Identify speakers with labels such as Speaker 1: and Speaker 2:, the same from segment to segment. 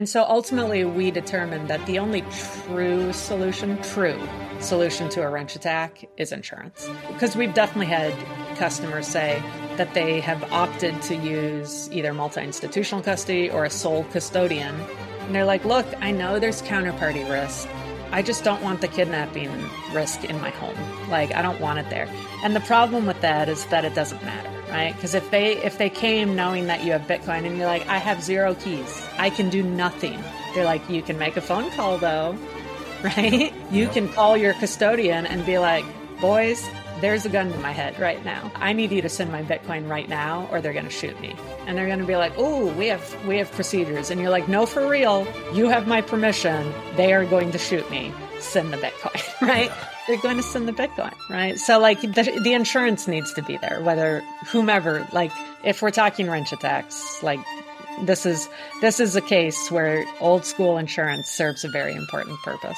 Speaker 1: And so ultimately, we determined that the only true solution to a wrench attack is insurance. Because we've definitely had customers say that they have opted to use either multi-institutional custody or a sole custodian. And they're like, look, I know there's counterparty risk. I just don't want the kidnapping risk in my home. Like, I don't want it there. And the problem with that is that it doesn't matter, right? Because if they came knowing that you have Bitcoin and you're like, I have 0 keys, I can do nothing. They're like, you can make a phone call though, right? You can call your custodian and be like, boys, there's a gun to my head right now. I need you to send my Bitcoin right now or they're going to shoot me. And they're going to be like, oh, we have procedures. And you're like, no, for real. You have my permission. They are going to shoot me. Send the Bitcoin, right? Yeah. They're going to send the Bitcoin, right? So like the insurance needs to be there, whether whomever, like if we're talking wrench attacks, like this is a case where old school insurance serves a very important purpose.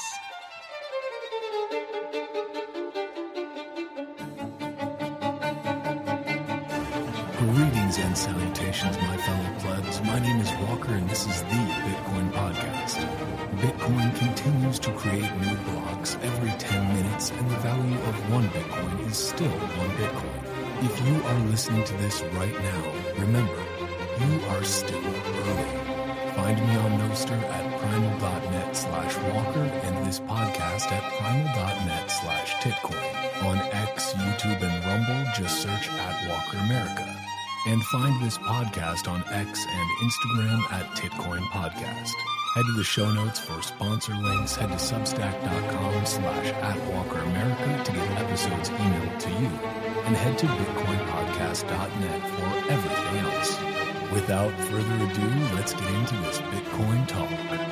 Speaker 2: Greetings and salutations, my fellow plebs. My name is Walker, and this is the Bitcoin Podcast. Bitcoin continues to create new blocks every 10 minutes, and the value of 1 Bitcoin is still 1 Bitcoin. If you are listening to this right now, remember, you are still early. Find me on Nostr at primal.net/Walker and this podcast at primal.net/Titcoin. On X, YouTube, and Rumble, just search at Walker America. And find this podcast on X and Instagram at Titcoin Podcast. Head to the show notes for sponsor links. Head to substack.com/@WalkerAmerica to get episodes emailed to you. And head to bitcoinpodcast.net for everything else. Without further ado, let's get into this Bitcoin talk.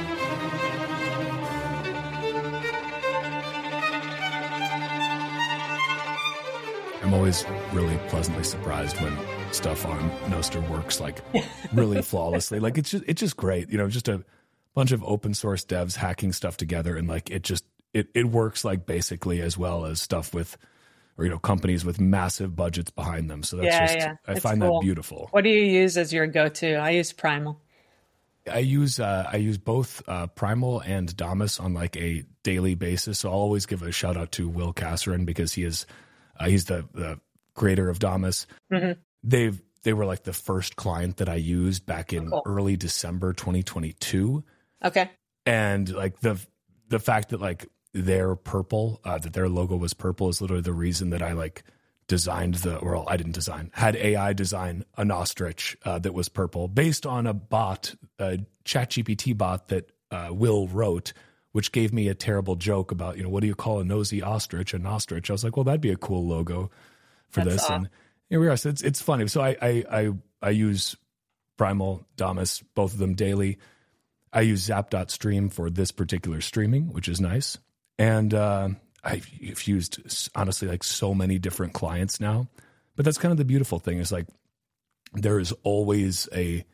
Speaker 2: I'm always really pleasantly surprised when stuff on Nostr works like really flawlessly. Like it's just great, just a bunch of open source devs hacking stuff together, and like it works like basically as well as stuff with, or companies with massive budgets behind them. So that's I find that beautiful.
Speaker 1: What do you use as your go-to? I use Primal.
Speaker 2: I use both Primal and Damus on like a daily basis. So I'll always give a shout out to Will Kasserin because he's the creator of Damus. Mm-hmm. They were like the first client that I used back in early December 2022.
Speaker 1: Okay.
Speaker 2: And like the fact that like they're purple, that their logo was purple is literally the reason that I like designed I didn't design, had AI design a ostrich that was purple based on a bot, a ChatGPT bot that Will wrote, which gave me a terrible joke about, what do you call a nosy ostrich? An ostrich. I was like, well, that'd be a cool logo for this. Awesome. And here we are. So it's funny. So I use Primal, Damus, both of them daily. I use Zap.stream for this particular streaming, which is nice. And I've used, honestly, like so many different clients now. But that's kind of the beautiful thing is like there is always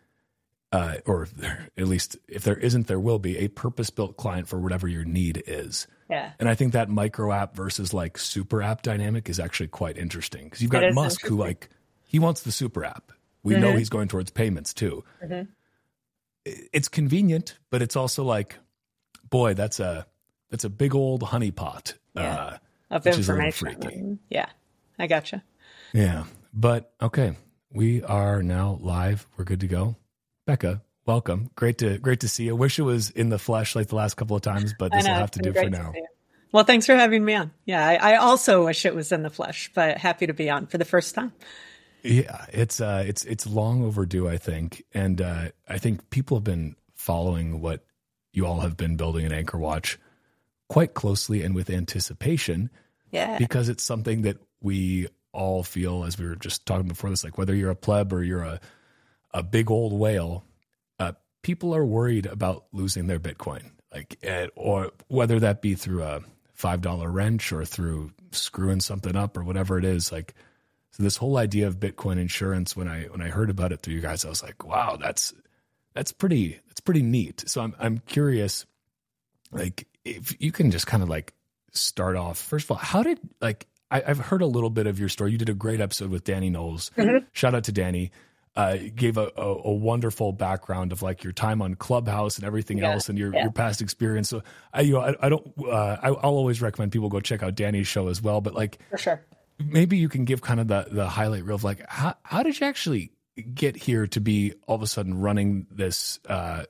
Speaker 2: or at least if there isn't, there will be a purpose-built client for whatever your need is.
Speaker 1: Yeah.
Speaker 2: And I think that micro app versus like super app dynamic is actually quite interesting because you've got Musk who like, he wants the super app. We know he's going towards payments too. Mm-hmm. It's convenient, but it's also like, boy, that's a big old honeypot.
Speaker 1: Yeah. Of
Speaker 2: which
Speaker 1: information.
Speaker 2: Is a little freaky.
Speaker 1: Yeah. I gotcha.
Speaker 2: Yeah. But okay. We are now live. We're good to go. Becca, welcome. Great to see you. Wish it was in the flesh like the last couple of times, but this will have to do for now.
Speaker 1: Well, thanks for having me on. Yeah, I also wish it was in the flesh, but happy to be on for the first time.
Speaker 2: Yeah, it's long overdue, I think, and I think people have been following what you all have been building at Anchor Watch quite closely and with anticipation.
Speaker 1: Yeah,
Speaker 2: because it's something that we all feel, as we were just talking before this, like whether you're a pleb or you're a big old whale, people are worried about losing their Bitcoin, like, or whether that be through a $5 wrench or through screwing something up or whatever it is. Like, so this whole idea of Bitcoin insurance, when I heard about it through you guys, I was like, wow, that's pretty neat. So I'm curious, like, if you can just kind of like start off. First of all, how did I've heard a little bit of your story. You did a great episode with Danny Knowles. Mm-hmm. Shout out to Danny. gave a wonderful background of like your time on Clubhouse and everything else, and your past experience. So I'll always recommend people go check out Danny's show as well. But like,
Speaker 1: for sure,
Speaker 2: maybe you can give kind of the highlight reel of like how did you actually get here to be all of a sudden running this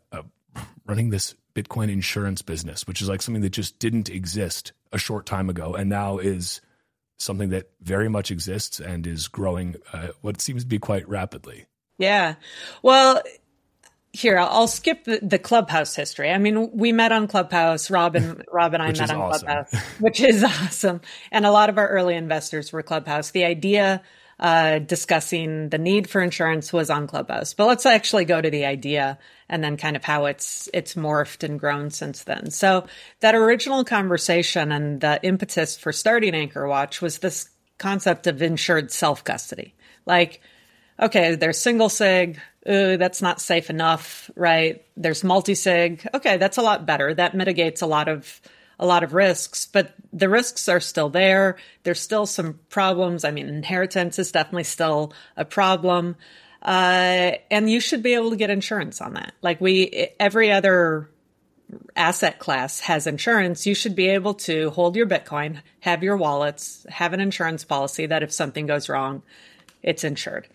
Speaker 2: Bitcoin insurance business, which is like something that just didn't exist a short time ago, and now is something that very much exists and is growing what seems to be quite rapidly.
Speaker 1: Yeah. Well, here, I'll skip the Clubhouse history. I mean, we met on Clubhouse. Rob and I met on awesome. Clubhouse, which is awesome. And a lot of our early investors were Clubhouse. The idea discussing the need for insurance was on Clubhouse. But let's actually go to the idea and then kind of how it's morphed and grown since then. So that original conversation and the impetus for starting Anchor Watch was this concept of insured self-custody. Like, okay, there's single sig. Ooh, that's not safe enough, right? There's multi-sig. Okay, that's a lot better. That mitigates a lot of risks, but the risks are still there. There's still some problems. I mean, inheritance is definitely still a problem. And you should be able to get insurance on that. Like every other asset class has insurance. You should be able to hold your Bitcoin, have your wallets, have an insurance policy that if something goes wrong, it's insured.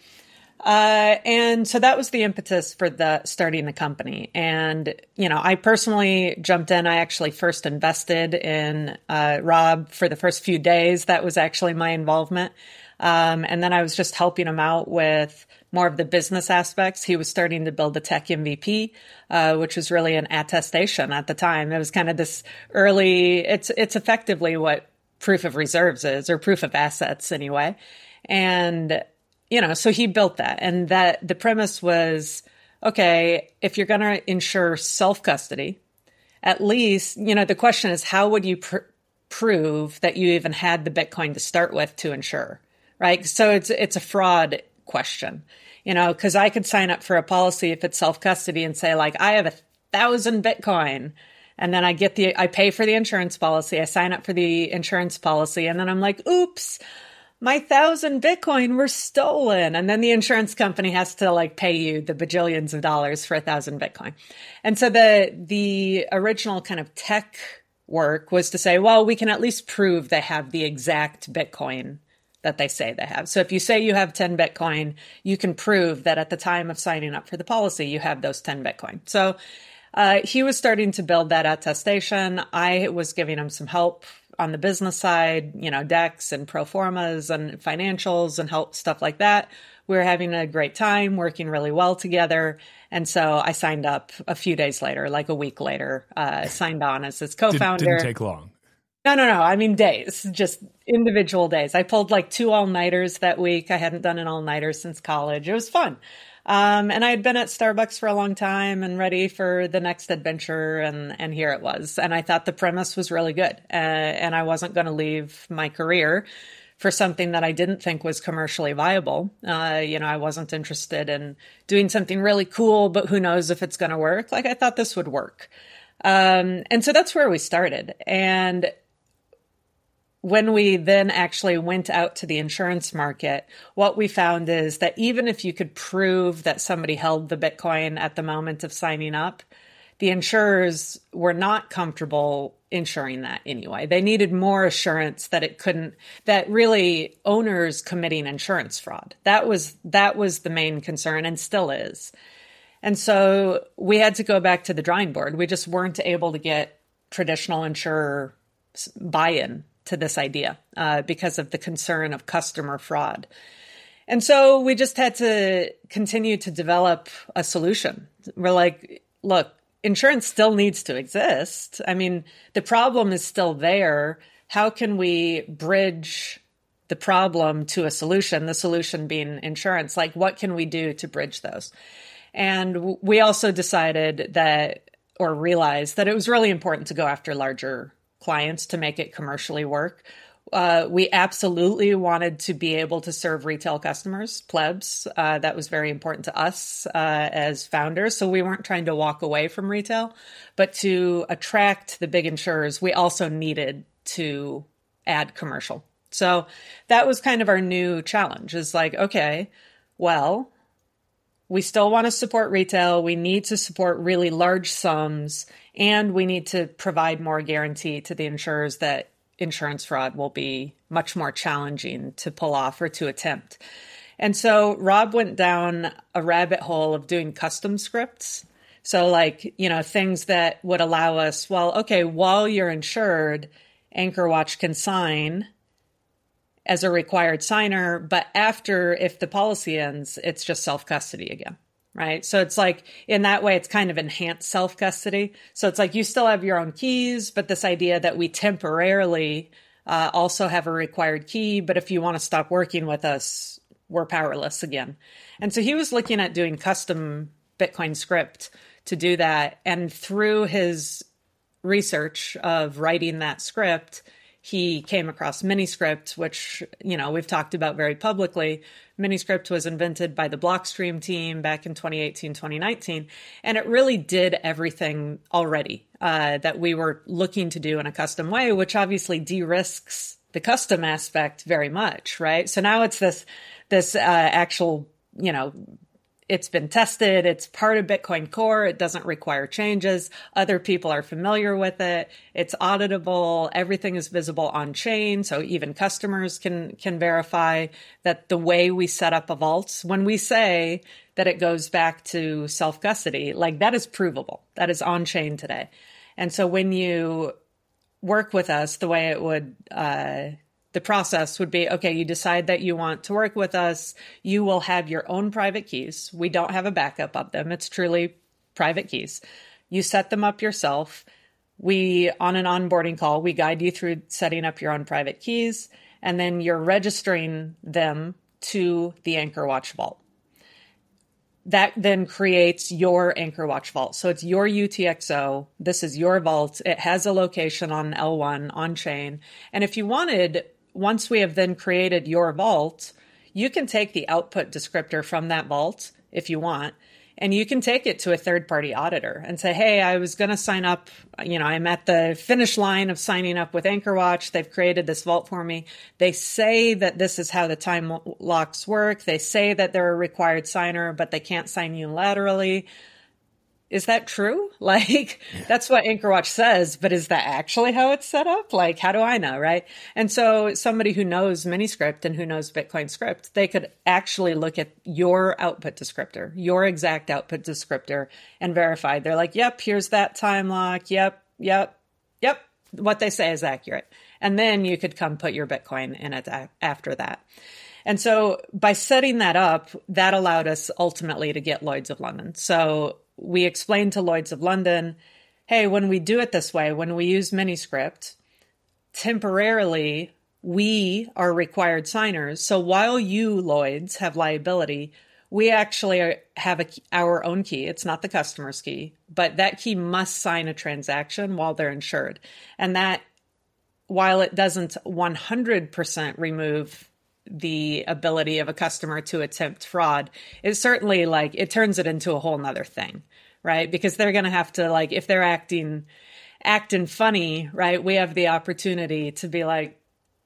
Speaker 1: And so that was the impetus for starting the company. And, I personally jumped in. I actually first invested in, Rob for the first few days. That was actually my involvement. And then I was just helping him out with more of the business aspects. He was starting to build the tech MVP, which was really an attestation at the time. It was kind of this early, it's effectively what proof of reserves is, or proof of assets anyway. And, so he built that. And that the premise was, okay, if you're going to insure self-custody, at least, the question is, how would you prove that you even had the Bitcoin to start with to insure, right? So it's a fraud question, because I could sign up for a policy if it's self-custody and say, like, I have 1,000 Bitcoin. And then I pay for the insurance policy. I sign up for the insurance policy. And then I'm like, oops, my 1,000 Bitcoin were stolen. And then the insurance company has to like pay you the bajillions of dollars for 1,000 Bitcoin. And so the original kind of tech work was to say, well, we can at least prove they have the exact Bitcoin that they say they have. So if you say you have 10 Bitcoin, you can prove that at the time of signing up for the policy, you have those 10 Bitcoin. So he was starting to build that attestation. I was giving him some help on the business side, decks and pro formas and financials and help stuff like that. We were having a great time, working really well together. And so I signed up a few days later, like a week later, signed on as his co-founder.
Speaker 2: Didn't take long.
Speaker 1: No. I mean, days, just individual days. I pulled like 2 all-nighters that week. I hadn't done an all-nighter since college. It was fun. And I had been at Starbucks for a long time and ready for the next adventure. And here it was. And I thought the premise was really good. And I wasn't going to leave my career for something that I didn't think was commercially viable. I wasn't interested in doing something really cool, but who knows if it's going to work. Like I thought this would work. And so that's where we started. And when we then actually went out to the insurance market, what we found is that even if you could prove that somebody held the Bitcoin at the moment of signing up, the insurers were not comfortable insuring that anyway. They needed more assurance that really owners committing insurance fraud. That was the main concern and still is. And so we had to go back to the drawing board. We just weren't able to get traditional insurer buy-in to this idea because of the concern of customer fraud. And so we just had to continue to develop a solution. We're like, look, insurance still needs to exist. I mean, the problem is still there. How can we bridge the problem to a solution, the solution being insurance? Like, what can we do to bridge those? And we also decided realized that it was really important to go after larger clients to make it commercially work. We absolutely wanted to be able to serve retail customers, plebs. That was very important to us as founders. So we weren't trying to walk away from retail, but to attract the big insurers, we also needed to add commercial. So that was kind of our new challenge is like, okay, well, we still want to support retail. We need to support really large sums, and we need to provide more guarantee to the insurers that insurance fraud will be much more challenging to pull off or to attempt. And so Rob went down a rabbit hole of doing custom scripts. So like, things that would allow us, well, okay, while you're insured, AnchorWatch can sign as a required signer, but after, if the policy ends, it's just self-custody again, right? So it's like, in that way, it's kind of enhanced self-custody. So it's like you still have your own keys, but this idea that we temporarily also have a required key, but if you want to stop working with us, we're powerless again. And so he was looking at doing custom Bitcoin script to do that. And through his research of writing that script, he came across Miniscript, which, we've talked about very publicly. Miniscript was invented by the Blockstream team back in 2018, 2019, and it really did everything already that we were looking to do in a custom way, which obviously de-risks the custom aspect very much, right? So now it's this actual, it's been tested. It's part of Bitcoin Core. It doesn't require changes. Other people are familiar with it. It's auditable. Everything is visible on chain. So even customers can verify that the way we set up a vault, when we say that it goes back to self-custody, like that is provable. That is on chain today. And so when you work with us, the way it would, the process would be, okay, you decide that you want to work with us. You will have your own private keys. We don't have a backup of them. It's truly private keys. You set them up yourself. We, on an onboarding call, we guide you through setting up your own private keys, and then you're registering them to the AnchorWatch vault. That then creates your AnchorWatch vault. So it's your UTXO. This is your vault. It has a location on L1 on chain. And if you wanted, once we have then created your vault, you can take the output descriptor from that vault if you want, and you can take it to a third-party auditor and say, hey, I was going to sign up. I'm at the finish line of signing up with AnchorWatch. They've created this vault for me. They say that this is how the time locks work. They say that they're a required signer, but they can't sign unilaterally. Is that true? That's what AnchorWatch says, but is that actually how it's set up? How do I know, right? And so somebody who knows Miniscript and who knows Bitcoin script, they could actually look at your output descriptor, your exact output descriptor, and verify. They're like, yep, here's that time lock. Yep. What they say is accurate. And then you could come put your Bitcoin in it after that. And so by setting that up, that allowed us ultimately to get Lloyd's of London. So we explained to Lloyd's of London, hey, when we do it this way, when we use Miniscript, temporarily we are required signers. So while you, Lloyd's, have liability, we actually have our own key. It's not the customer's key, but that key must sign a transaction while they're insured. And that, while it doesn't 100% remove the ability of a customer to attempt fraud, it certainly it turns it into a whole nother thing, right? Because they're going to have to if they're acting funny, right? We have the opportunity to be like,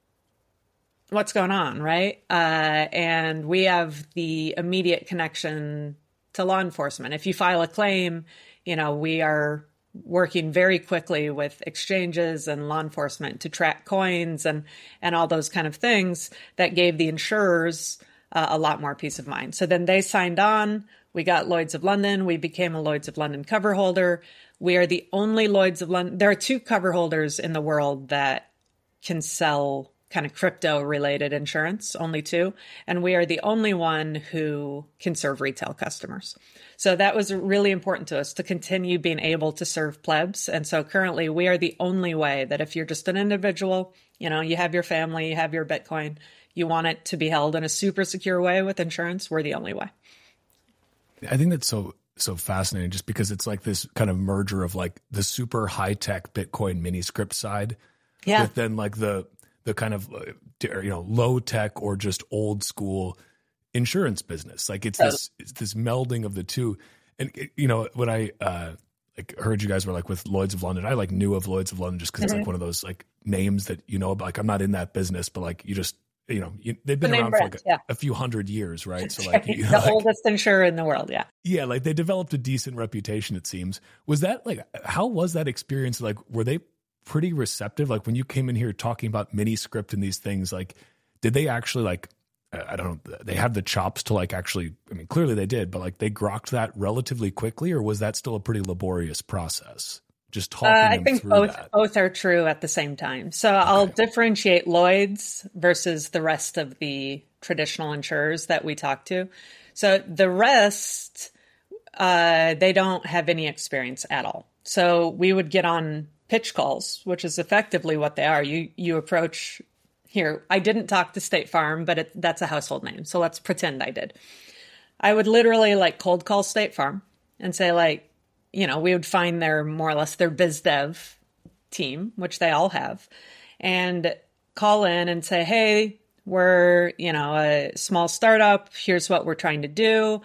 Speaker 1: what's going on, right? And we have the immediate connection to law enforcement. If you file a claim, we are working very quickly with exchanges and law enforcement to track coins and all those kind of things that gave the insurers a lot more peace of mind. So then they signed on. We got Lloyd's of London. We became a Lloyd's of London cover holder. We are the only Lloyd's of London. There are 2 cover holders in the world that can sell kind of crypto related insurance, only 2. And we are the only one who can serve retail customers. So that was really important to us to continue being able to serve plebs. And so currently we are the only way that if you're just an individual, you have your family, you have your Bitcoin, you want it to be held in a super secure way with insurance, we're the only way.
Speaker 2: I think that's so fascinating just because it's this kind of merger of the super high tech Bitcoin Miniscript side with then the kind of low tech or just old school insurance business. It's this melding of the two. And when I heard you guys were with Lloyd's of London, I knew of Lloyd's of London just because it's one of those names that about. I'm not in that business, but they've been around for like a few hundred years, right? So like the
Speaker 1: oldest insurer in the world. Yeah.
Speaker 2: Yeah. Like they developed a decent reputation, it seems. Was that like, how was that experience? Like, were they pretty receptive? Like when you came in here talking about Miniscript and these things, like, did they actually like, I don't know, they have the chops to like actually, I mean, clearly they did, but like they grokked that relatively quickly, or was that still a pretty laborious process? Just talking
Speaker 1: I think
Speaker 2: through
Speaker 1: both are true at the same time. So I'll differentiate Lloyd's versus the rest of the traditional insurers that we talk to. So the rest, they don't have any experience at all. So we would get on pitch calls, which is effectively what they are. You approach here. I didn't talk to State Farm, but that's a household name. So let's pretend I did. I would literally like cold call State Farm and say like, we would find more or less their biz dev team, which they all have, and call in and say, hey, we're, a small startup. Here's what we're trying to do.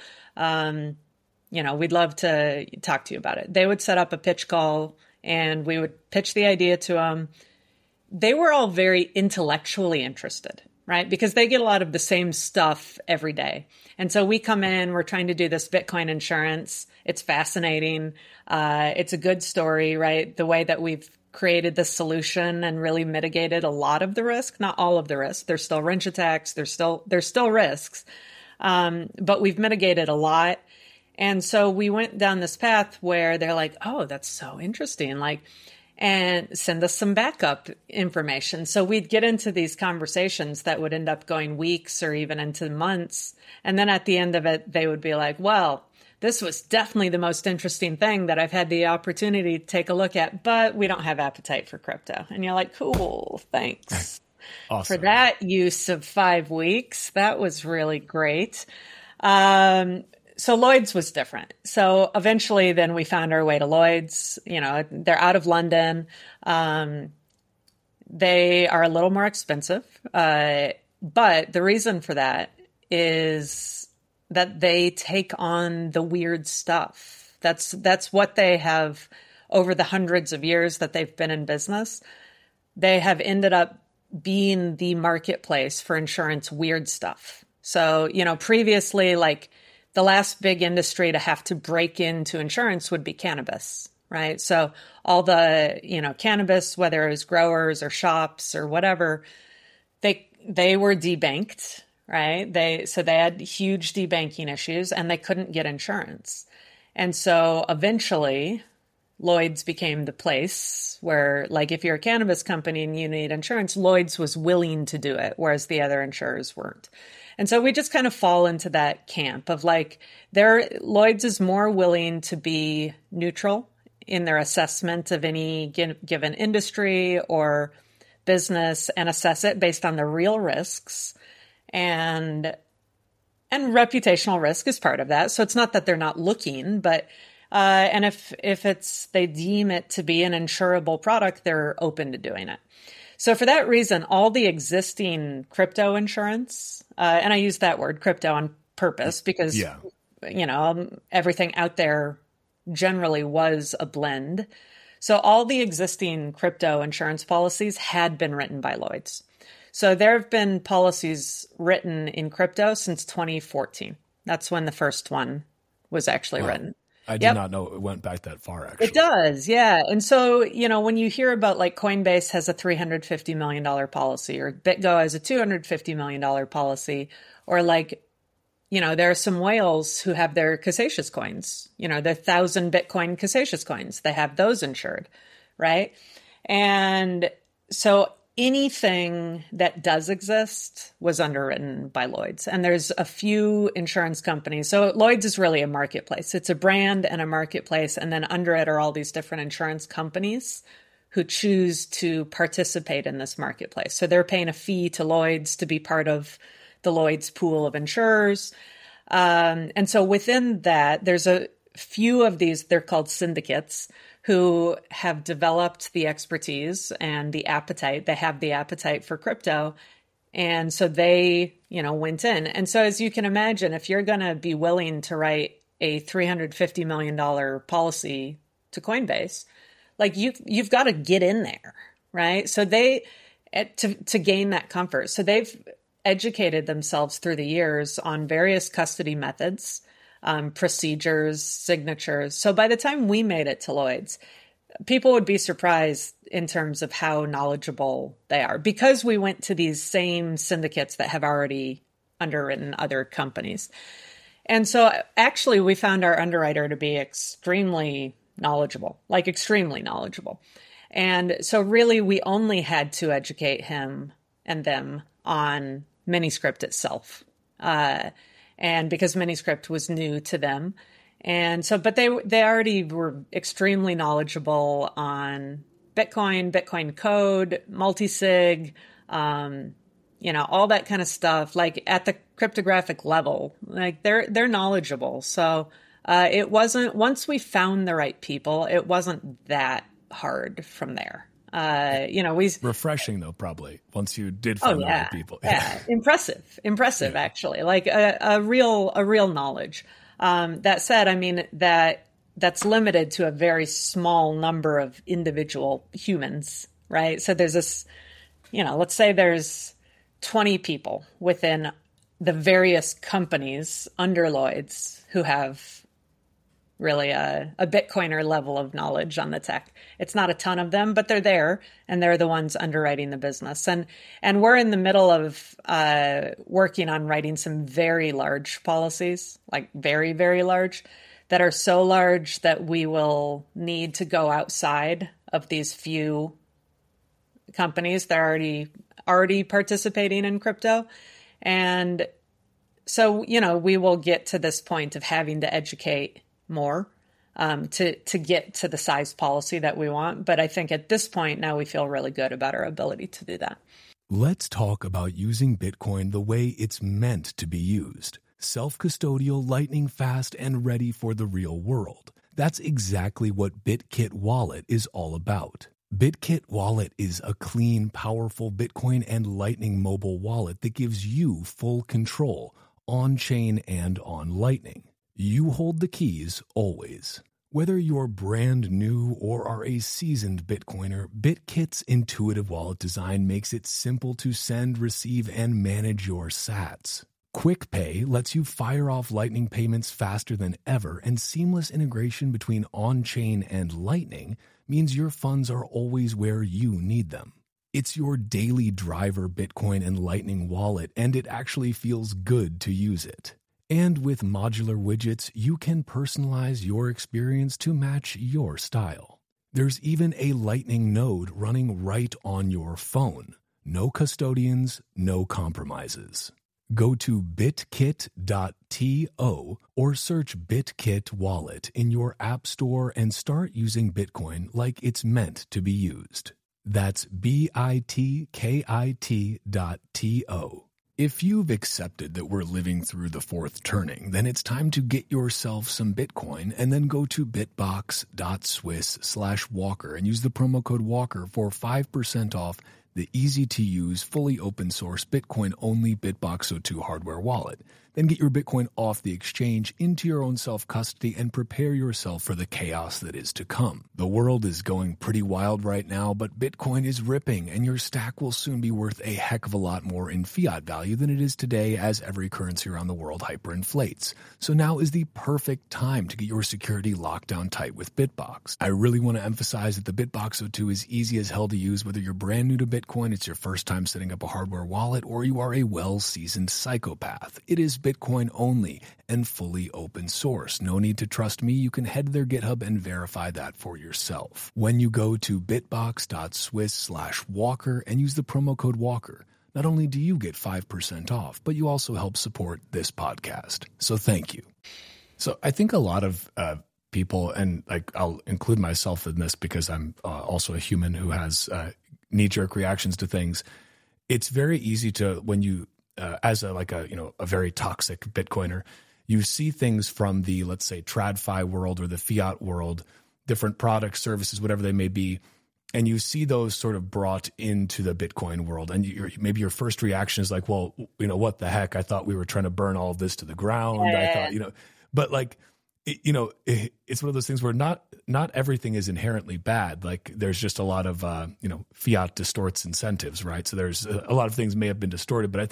Speaker 1: We'd love to talk to you about it. They would set up a pitch call and we would pitch the idea to them. They were all very intellectually interested, right? Because they get a lot of the same stuff every day. And so we come in, we're trying to do this Bitcoin insurance. It's fascinating. It's a good story, right? The way that we've created the solution and really mitigated a lot of the risk, not all of the risk. There's still wrench attacks. There's still risks. But we've mitigated a lot. And so we went down this path where they're like, oh, that's so interesting. And send us some backup information. So we'd get into these conversations that would end up going weeks or even into months. And then at the end of it, they would be like, well, this was definitely the most interesting thing that I've had the opportunity to take a look at, but we don't have appetite for crypto. And you're like, cool, thanks.
Speaker 2: Awesome.
Speaker 1: For that use of 5 weeks. That was really great. So Lloyd's was different. So eventually then we found our way to Lloyd's. They're out of London. They are a little more expensive. But the reason for that is that they take on the weird stuff. That's what they have over the hundreds of years that they've been in business. They have ended up being the marketplace for insurance weird stuff. So, previously, like, the last big industry to have to break into insurance would be cannabis, right? So all the, cannabis, whether it was growers or shops or whatever, they were debanked, right? They had huge debanking issues and they couldn't get insurance. And so eventually Lloyd's became the place where, like, if you're a cannabis company and you need insurance, Lloyd's was willing to do it, whereas the other insurers weren't. And so we just kind of fall into that camp of like, Lloyd's is more willing to be neutral in their assessment of any given industry or business and assess it based on the real risks. And reputational risk is part of that. So it's not that they're not looking, but and if they deem it to be an insurable product, they're open to doing it. So for that reason, all the existing crypto insurance, and I use that word crypto on purpose because, everything out there generally was a blend. So all the existing crypto insurance policies had been written by Lloyd's. So there have been policies written in crypto since 2014. That's when the first one was actually written.
Speaker 2: I did not know it went back that far, actually.
Speaker 1: It does, yeah. And so, when you hear about like Coinbase has a $350 million policy or BitGo has a $250 million policy, or like, there are some whales who have their Casasius coins, the 1,000 Bitcoin Casasius coins. They have those insured, right? And so anything that does exist was underwritten by Lloyd's. And there's a few insurance companies. So Lloyd's is really a marketplace. It's a brand and a marketplace. And then under it are all these different insurance companies who choose to participate in this marketplace. So they're paying a fee to Lloyd's to be part of the Lloyd's pool of insurers. And so within that, there's a few of these, they're called syndicates, who have developed the expertise and the appetite. They have the appetite for crypto. And so they, went in. And so as you can imagine, if you're going to be willing to write a $350 million policy to Coinbase, like you've got to get in there, right? So to gain that comfort. So they've educated themselves through the years on various custody methods, procedures, signatures. So by the time we made it to Lloyd's, people would be surprised in terms of how knowledgeable they are, because we went to these same syndicates that have already underwritten other companies. And so actually we found our underwriter to be extremely knowledgeable, like extremely knowledgeable. And so really we only had to educate him and them on Miniscript itself. And because Miniscript was new to them. And so, but they already were extremely knowledgeable on Bitcoin code, multisig, all that kind of stuff, like at the cryptographic level, like they're knowledgeable. So, it wasn't, once we found the right people, it wasn't that hard from there.
Speaker 2: Refreshing though, probably once you did find the right people.
Speaker 1: Yeah. Impressive, actually, like a real knowledge. That said, I mean, that's limited to a very small number of individual humans, right? So there's this, let's say there's 20 people within the various companies under Lloyd's who have really a Bitcoiner level of knowledge on the tech. It's not a ton of them, but they're there, and they're the ones underwriting the business. And we're in the middle of working on writing some very large policies, like very, very large, that are so large that we will need to go outside of these few companies that are already participating in crypto. And so, we will get to this point of having to educate more to get to the size policy that we want. But I think at this point now we feel really good about our ability to do that.
Speaker 2: Let's talk about using Bitcoin the way it's meant to be used. Self-custodial, lightning fast, and ready for the real world. That's exactly what BitKit Wallet is all about. BitKit Wallet is a clean, powerful Bitcoin and Lightning mobile wallet that gives you full control on-chain and on Lightning. You hold the keys always. Whether you're brand new or are a seasoned Bitcoiner, BitKit's intuitive wallet design makes it simple to send, receive, and manage your sats. Quick Pay lets you fire off Lightning payments faster than ever, and seamless integration between on-chain and Lightning means your funds are always where you need them. It's your daily driver Bitcoin and Lightning wallet, and it actually feels good to use it. And with modular widgets, you can personalize your experience to match your style. There's even a Lightning node running right on your phone. No custodians, no compromises. Go to bitkit.to or search BitKit Wallet in your app store and start using Bitcoin like it's meant to be used. That's bitkit.to. If you've accepted that we're living through the fourth turning, then it's time to get yourself some Bitcoin and then go to bitbox.swiss/Walker and use the promo code Walker for 5% off the easy-to-use, fully open-source, Bitcoin-only BitBox02 hardware wallet. Then get your Bitcoin off the exchange into your own self-custody and prepare yourself for the chaos that is to come. The world is going pretty wild right now, but Bitcoin is ripping, and your stack will soon be worth a heck of a lot more in fiat value than it is today, as every currency around the world hyperinflates. So now is the perfect time to get your security locked down tight with BitBox. I really want to emphasize that the BitBox02 is easy as hell to use, whether you're brand new to Bitcoin, it's your first time setting up a hardware wallet, or you are a well-seasoned psychopath. It is Bitcoin only and fully open source. No need to trust me. You can head to their GitHub and verify that for yourself. When you go to bitbox.swiss/Walker and use the promo code Walker, not only do you get 5% off, but you also help support this podcast. So thank you. So I think a lot of people, and like I'll include myself in this because I'm also a human who has knee-jerk reactions to things. It's very easy to, when you as a very toxic Bitcoiner, you see things from the, let's say, TradFi world or the fiat world, different products, services, whatever they may be, and you see those sort of brought into the Bitcoin world, and maybe your first reaction is like, well, what the heck? I thought we were trying to burn all of this to the ground. I thought, but like, it's one of those things where not everything is inherently bad. Like there's just a lot of, fiat distorts incentives, right? So there's a lot of things may have been distorted, but I think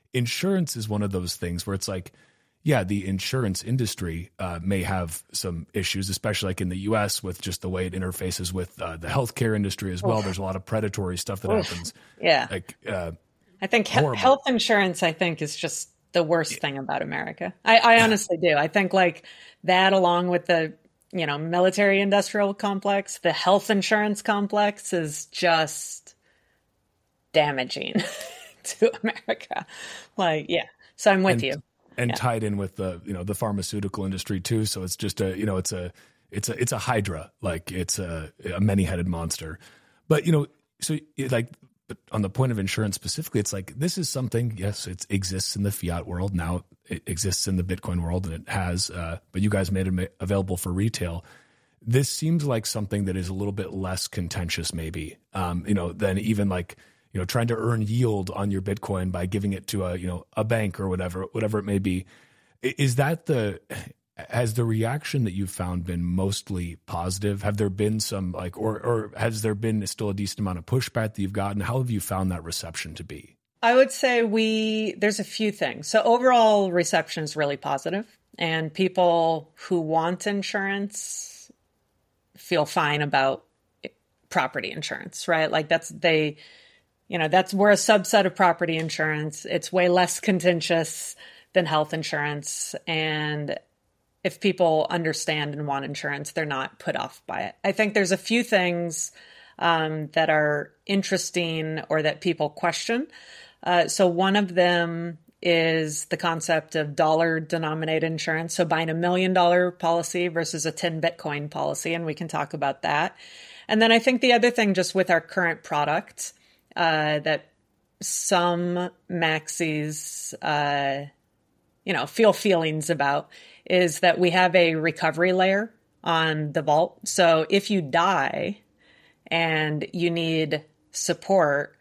Speaker 2: insurance is one of those things where it's like, yeah, the insurance industry may have some issues, especially like in the U.S. with just the way it interfaces with the healthcare industry as well.
Speaker 1: Oof.
Speaker 2: There's a lot of predatory stuff that happens.
Speaker 1: Yeah.
Speaker 2: Like,
Speaker 1: I think health insurance, I think, is just the worst thing about America. I honestly do. I think like that, along with the, military industrial complex, the health insurance complex is just damaging to America. Like, yeah. So I'm with you.
Speaker 2: And tied in with the pharmaceutical industry too. So it's just it's a hydra, like it's a many-headed monster. But but on the point of insurance specifically, it's like, this is something, yes, it exists in the fiat world. Now it exists in the Bitcoin world, and it has, but you guys made it available for retail. This seems like something that is a little bit less contentious maybe, than even like, trying to earn yield on your Bitcoin by giving it to a bank or whatever it may be. Is that has the reaction that you've found been mostly positive? Have there been some or has there been still a decent amount of pushback that you've gotten? How have you found that reception to be?
Speaker 1: I would say there's a few things. So overall reception is really positive, and people who want insurance feel fine about property insurance, right? Like we're a subset of property insurance. It's way less contentious than health insurance. And if people understand and want insurance, they're not put off by it. I think there's a few things that are interesting or that people question. So one of them is the concept of dollar-denominated insurance. So buying $1 million policy versus a 10 Bitcoin policy, and we can talk about that. And then I think the other thing, just with our current product, that some maxis, feel feelings about, is that we have a recovery layer on the vault. So if you die and you need support,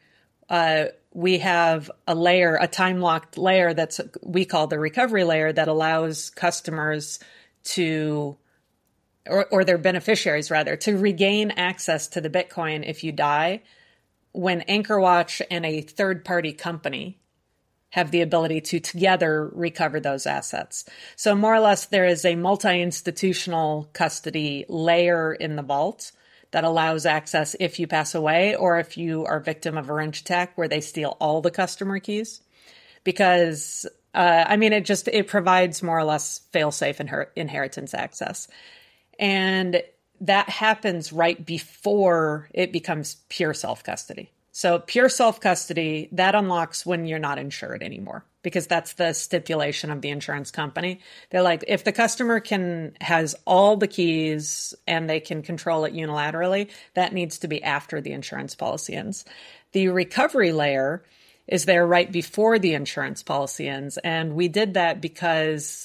Speaker 1: we have a time-locked layer we call the recovery layer, that allows customers to, or their beneficiaries rather, to regain access to the Bitcoin if you die, when AnchorWatch and a third-party company have the ability to together recover those assets. So more or less, there is a multi-institutional custody layer in the vault that allows access if you pass away, or if you are a victim of a wrench attack where they steal all the customer keys. Because, it provides more or less fail-safe inheritance access. And that happens right before it becomes pure self-custody. So pure self-custody, that unlocks when you're not insured anymore, because that's the stipulation of the insurance company. They're like, if the customer has all the keys and they can control it unilaterally, that needs to be after the insurance policy ends. The recovery layer is there right before the insurance policy ends. And we did that because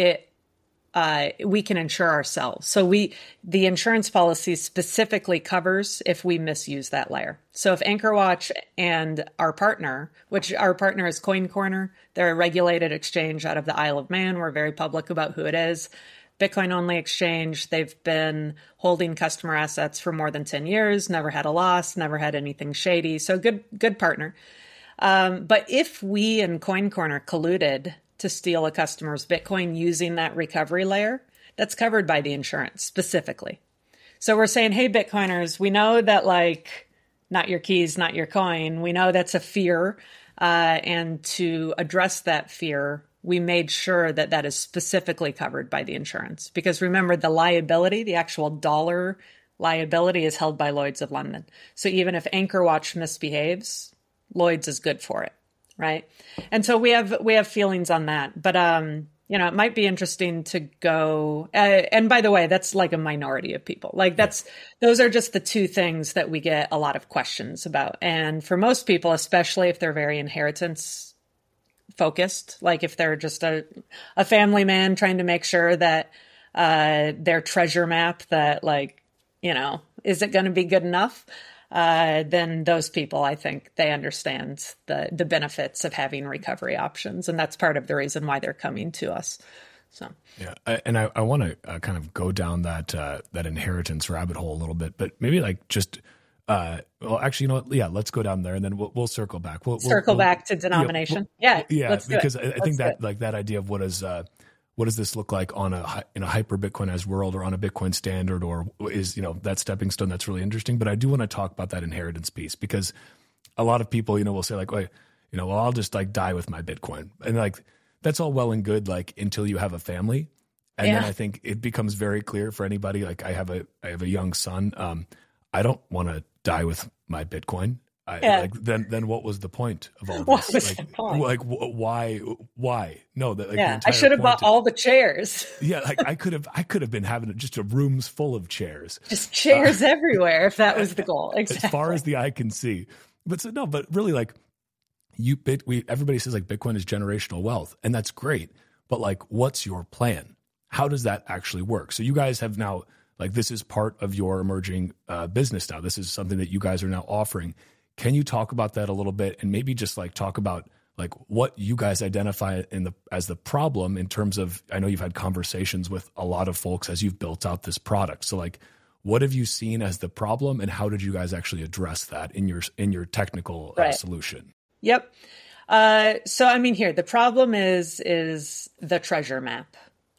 Speaker 1: we can insure ourselves. So the insurance policy specifically covers if we misuse that layer. So if AnchorWatch and our partner is Coin Corner, they're a regulated exchange out of the Isle of Man. We're very public about who it is. Bitcoin only exchange. They've been holding customer assets for more than 10 years, never had a loss, never had anything shady. So good partner. But if we and Coin Corner colluded to steal a customer's Bitcoin using that recovery layer, that's covered by the insurance specifically. So we're saying, hey, Bitcoiners, we know that not your keys, not your coin. We know that's a fear. And to address that fear, we made sure that that is specifically covered by the insurance. Because remember, the liability, the actual dollar liability, is held by Lloyd's of London. So even if AnchorWatch misbehaves, Lloyd's is good for it. Right. And so we have feelings on that. But, it might be interesting to go. And by the way, that's like a minority of people. Those are just the two things that we get a lot of questions about. And for most people, especially if they're very inheritance focused, like if they're just a family man trying to make sure that their treasure map that is it going to be good enough? Then those people, I think they understand the benefits of having recovery options. And that's part of the reason why they're coming to us. So,
Speaker 2: yeah. And I want to kind of go down that inheritance rabbit hole a little bit, but maybe just Well, actually, you know what? Yeah, let's go down there, and then we'll circle back.
Speaker 1: Circle back to denomination. Yeah,
Speaker 2: yeah. Because I think that like that idea of what does this look like on in a hyper Bitcoinized world or on a Bitcoin standard, or is, you know, that stepping stone, that's really interesting. But I do want to talk about that inheritance piece, because a lot of people, you know, will say like, wait, you know, well, I'll just like die with my Bitcoin, and like that's all well and good, like until you have a family. And then I think it becomes very clear for anybody. Like I have a young son. I don't want to die with my Bitcoin. Like then what was the point of all
Speaker 1: what
Speaker 2: this?
Speaker 1: was the point?
Speaker 2: Like why? No, that like
Speaker 1: I should have bought all the chairs.
Speaker 2: Yeah, like I could have been having just a rooms full of chairs,
Speaker 1: just chairs everywhere if that was the goal. Exactly.
Speaker 2: As far as the eye can see. But so, no, but really, like everybody says like Bitcoin is generational wealth, and that's great. But like, what's your plan? How does that actually work? So you guys have now, like, this is part of your emerging business now. This is something that you guys are now offering. Can you talk about that a little bit, and maybe just like talk about like what you guys identify as the problem in terms of, I know you've had conversations with a lot of folks as you've built out this product. So like, what have you seen as the problem, and how did you guys actually address that in your technical solution?
Speaker 1: Yep. So I mean, here the problem is the treasure map.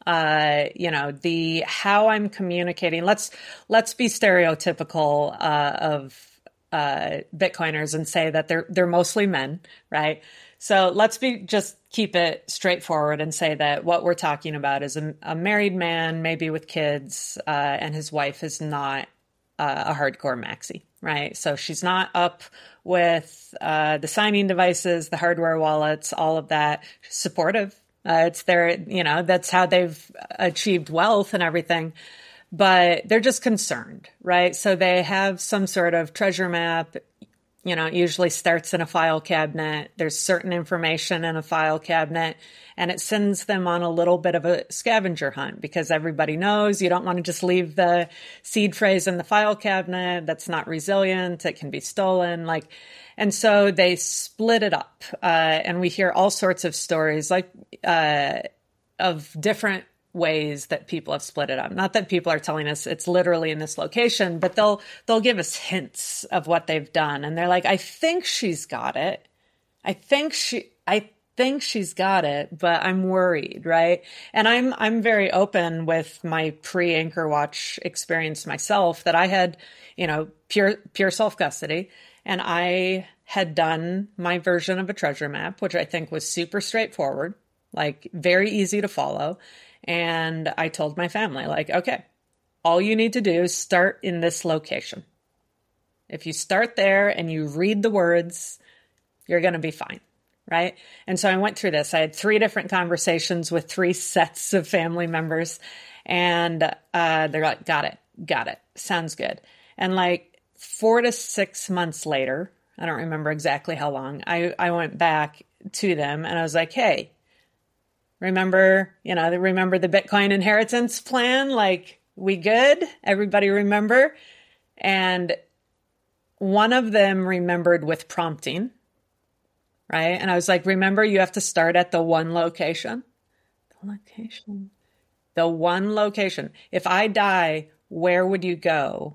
Speaker 1: You know, the how I'm communicating. Let's be stereotypical of Bitcoiners and say that they're mostly men, right? So let's just keep it straightforward and say that what we're talking about is a married man, maybe with kids, and his wife is not a hardcore maxi, right? So she's not up with the signing devices, the hardware wallets, all of that. She's supportive. It's their, you know, that's how they've achieved wealth and everything. But they're just concerned, right? So they have some sort of treasure map. You know, it usually starts in a file cabinet. There's certain information in a file cabinet, and it sends them on a little bit of a scavenger hunt, because everybody knows you don't want to just leave the seed phrase in the file cabinet. That's not resilient. It can be stolen. And so they split it up. And we hear all sorts of stories of different ways that people have split it up. Not that people are telling us it's literally in this location, but they'll give us hints of what they've done. And they're like, I think she's got it. I think she's got it, but I'm worried, right? And I'm very open with my pre-Anchor Watch experience myself, that I had, you know, pure self-custody, and I had done my version of a treasure map, which I think was super straightforward, like very easy to follow. And I told my family, like, okay, all you need to do is start in this location. If you start there and you read the words, you're going to be fine, right? And so I went through this. I had 3 different conversations with 3 sets of family members, and they're like, got it, sounds good. And like 4 to 6 months later, I don't remember exactly how long, I went back to them and I was like, hey, remember the Bitcoin inheritance plan? Like, we good? Everybody remember? And one of them remembered with prompting, right? And I was like, remember, you have to start at the one location. The one location. If I die, where would you go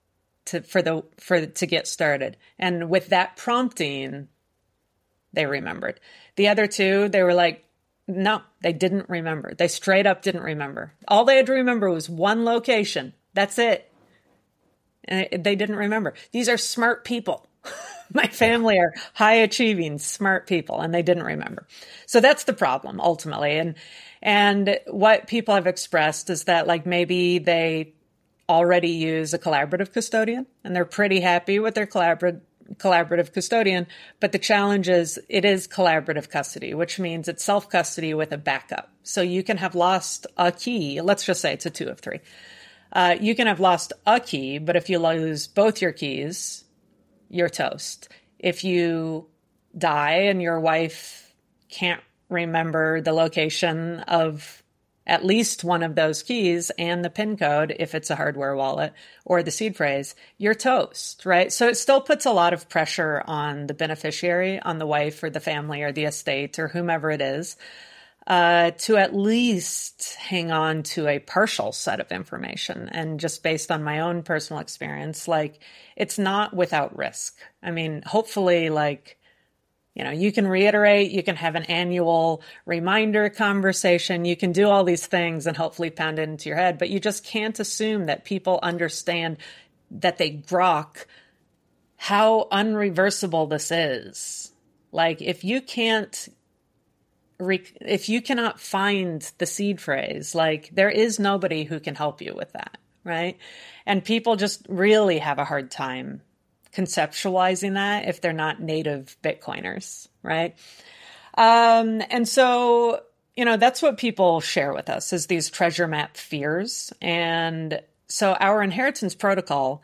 Speaker 1: to get started? And with that prompting, they remembered. The other 2, they were like, no, they didn't remember. They straight up didn't remember. All they had to remember was one location. That's it. And they didn't remember. These are smart people. My family are high achieving, smart people, and they didn't remember. So that's the problem ultimately. And what people have expressed is that like maybe they already use a collaborative custodian and they're pretty happy with their collaborative custodian, but the challenge is it is collaborative custody, which means it's self-custody with a backup. So you can have lost a key. Let's just say it's a 2 of 3. You can have lost a key, but if you lose both your keys, you're toast. If you die and your wife can't remember the location of at least one of those keys and the PIN code, if it's a hardware wallet, or the seed phrase, you're toast, right? So it still puts a lot of pressure on the beneficiary, on the wife or the family or the estate or whomever it is. to at least hang on to a partial set of information. And just based on my own personal experience, like, it's not without risk. I mean, hopefully, like, you can reiterate, you can have an annual reminder conversation, you can do all these things and hopefully pound it into your head, but you just can't assume that people understand, that they grok how unreversible this is. Like, if you cannot find the seed phrase, like, there is nobody who can help you with that, right? And people just really have a hard time conceptualizing that if they're not native Bitcoiners, right? And so, that's what people share with us, is these treasure map fears. And so our inheritance protocol,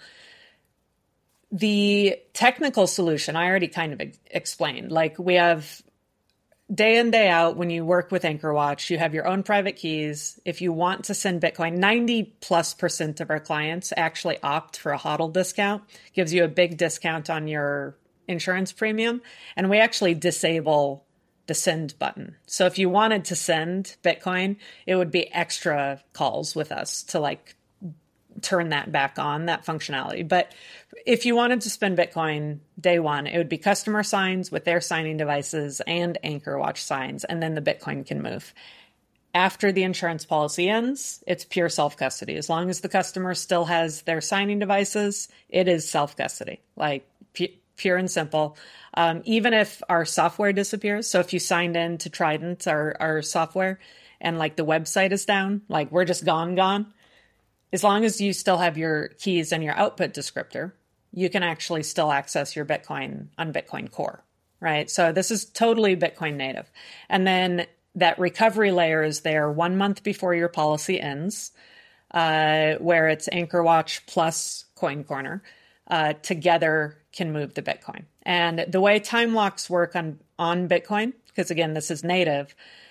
Speaker 1: the technical solution, I already kind of explained. Like, we have day in, day out, when you work with AnchorWatch, you have your own private keys. If you want to send Bitcoin, 90+% of our clients actually opt for a HODL discount. Gives you a big discount on your insurance premium. And we actually disable the send button. So if you wanted to send Bitcoin, it would be extra calls with us to, like, turn that back on, that functionality. But if you wanted to spend Bitcoin day one, it would be customer signs with their signing devices and AnchorWatch signs, and then the Bitcoin can move. After the insurance policy ends, it's pure self-custody. As long as the customer still has their signing devices, it is self-custody, like pure and simple. Even if our software disappears, so if you signed in to Trident, our software, and like the website is down, like we're just gone. As long as you still have your keys and your output descriptor, you can actually still access your Bitcoin on Bitcoin Core, right? So this is totally Bitcoin native. And then that recovery layer is there 1 month before your policy ends, where it's AnchorWatch plus Coin Corner together can move the Bitcoin. And the way time locks work on Bitcoin, because again, this is native,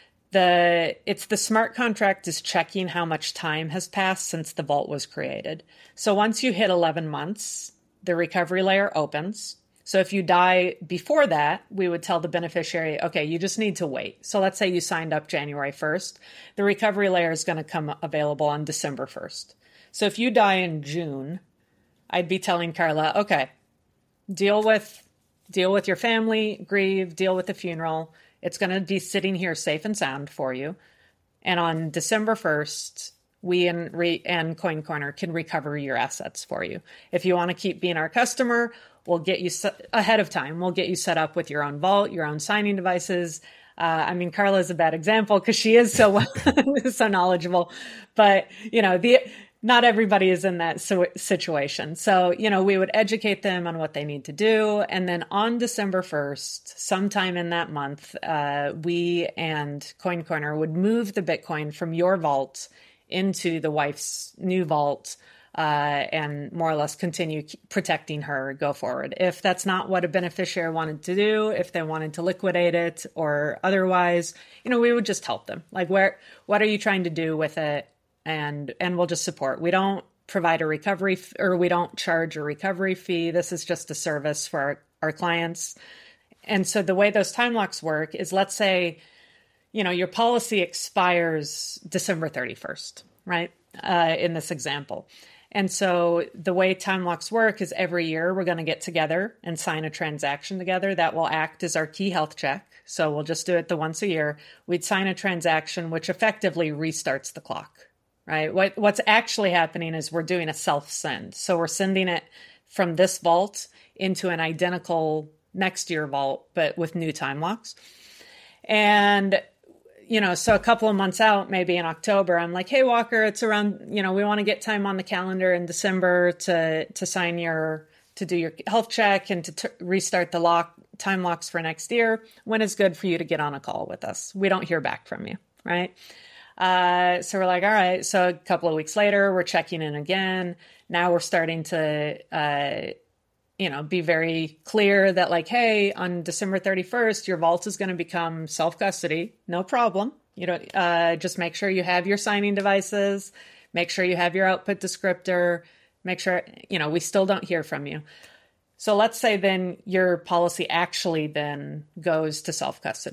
Speaker 1: it's the smart contract is checking how much time has passed since the vault was created. So once you hit 11 months, the recovery layer opens. So if you die before that, we would tell the beneficiary, okay, you just need to wait. So let's say you signed up January 1st. The recovery layer is going to come available on December 1st. So if you die in June, I'd be telling Carla, okay, deal with your family, grieve, deal with the funeral. It's going to be sitting here safe and sound for you. And on December 1st, we and Coin Corner can recover your assets for you. If you want to keep being our customer, we'll get you ahead of time. We'll get you set up with your own vault, your own signing devices. Carla is a bad example because she is so knowledgeable. But, not everybody is in that situation. So, we would educate them on what they need to do. And then on December 1st, sometime in that month, we and Coin Corner would move the Bitcoin from your vault into the wife's new vault and more or less continue protecting her go forward. If that's not what a beneficiary wanted to do, if they wanted to liquidate it or otherwise, we would just help them. Like, what are you trying to do with it? And we'll just support. We don't provide a recovery or we don't charge a recovery fee. This is just a service for our clients. And so the way those time locks work is, let's say, your policy expires December 31st, right? In this example. And so the way time locks work is every year we're going to get together and sign a transaction together that will act as our key health check. So we'll just do it the once a year. We'd sign a transaction which effectively restarts the clock. Right? What's actually happening is we're doing a self-send. So we're sending it from this vault into an identical next year vault, but with new time locks. And, so a couple of months out, maybe in October, I'm like, hey, Walker, it's around, we want to get time on the calendar in December to do your health check and to restart the time locks for next year. When is good for you to get on a call with us? We don't hear back from you, right? So we're like, all right. So a couple of weeks later, we're checking in again. Now we're starting to, be very clear that, like, hey, on December 31st, your vault is going to become self-custody. No problem. Just make sure you have your signing devices, make sure you have your output descriptor, make sure, we still don't hear from you. So let's say then your policy actually then goes to self-custody.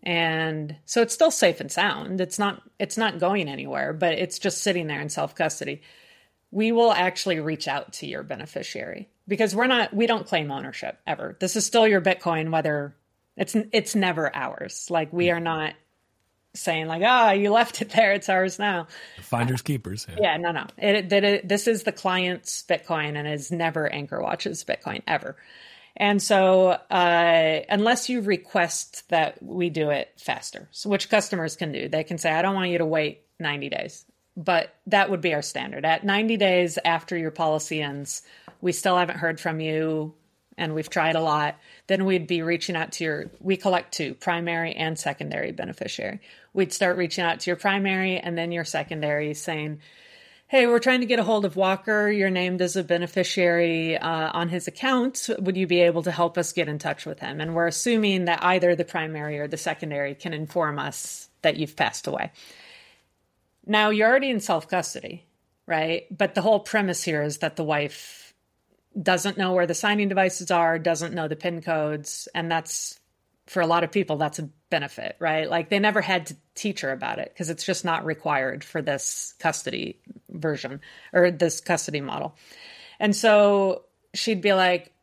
Speaker 1: And so it's still safe and sound. It's not going anywhere, but it's just sitting there in self-custody. We will actually reach out to your beneficiary because we don't claim ownership ever. This is still your Bitcoin, whether it's never ours. Like, we are not saying like, you left it there, it's ours now.
Speaker 2: Finders keepers.
Speaker 1: Yeah, no. This is the client's Bitcoin and is never AnchorWatch's Bitcoin ever. And so unless you request that we do it faster, so which customers can do, they can say, I don't want you to wait 90 days. But that would be our standard. At 90 days after your policy ends, we still haven't heard from you, and we've tried a lot, then we'd be reaching out to we collect two, primary and secondary beneficiary. We'd start reaching out to your primary and then your secondary saying, hey, we're trying to get a hold of Walker. You're named as a beneficiary on his account. Would you be able to help us get in touch with him? And we're assuming that either the primary or the secondary can inform us that you've passed away. Now, you're already in self-custody, right? But the whole premise here is that the wife doesn't know where the signing devices are, doesn't know the PIN codes. And that's, for a lot of people, that's a benefit, right? Like, they never had to teach her about it because it's just not required for this custody version or this custody model. And so she'd be like,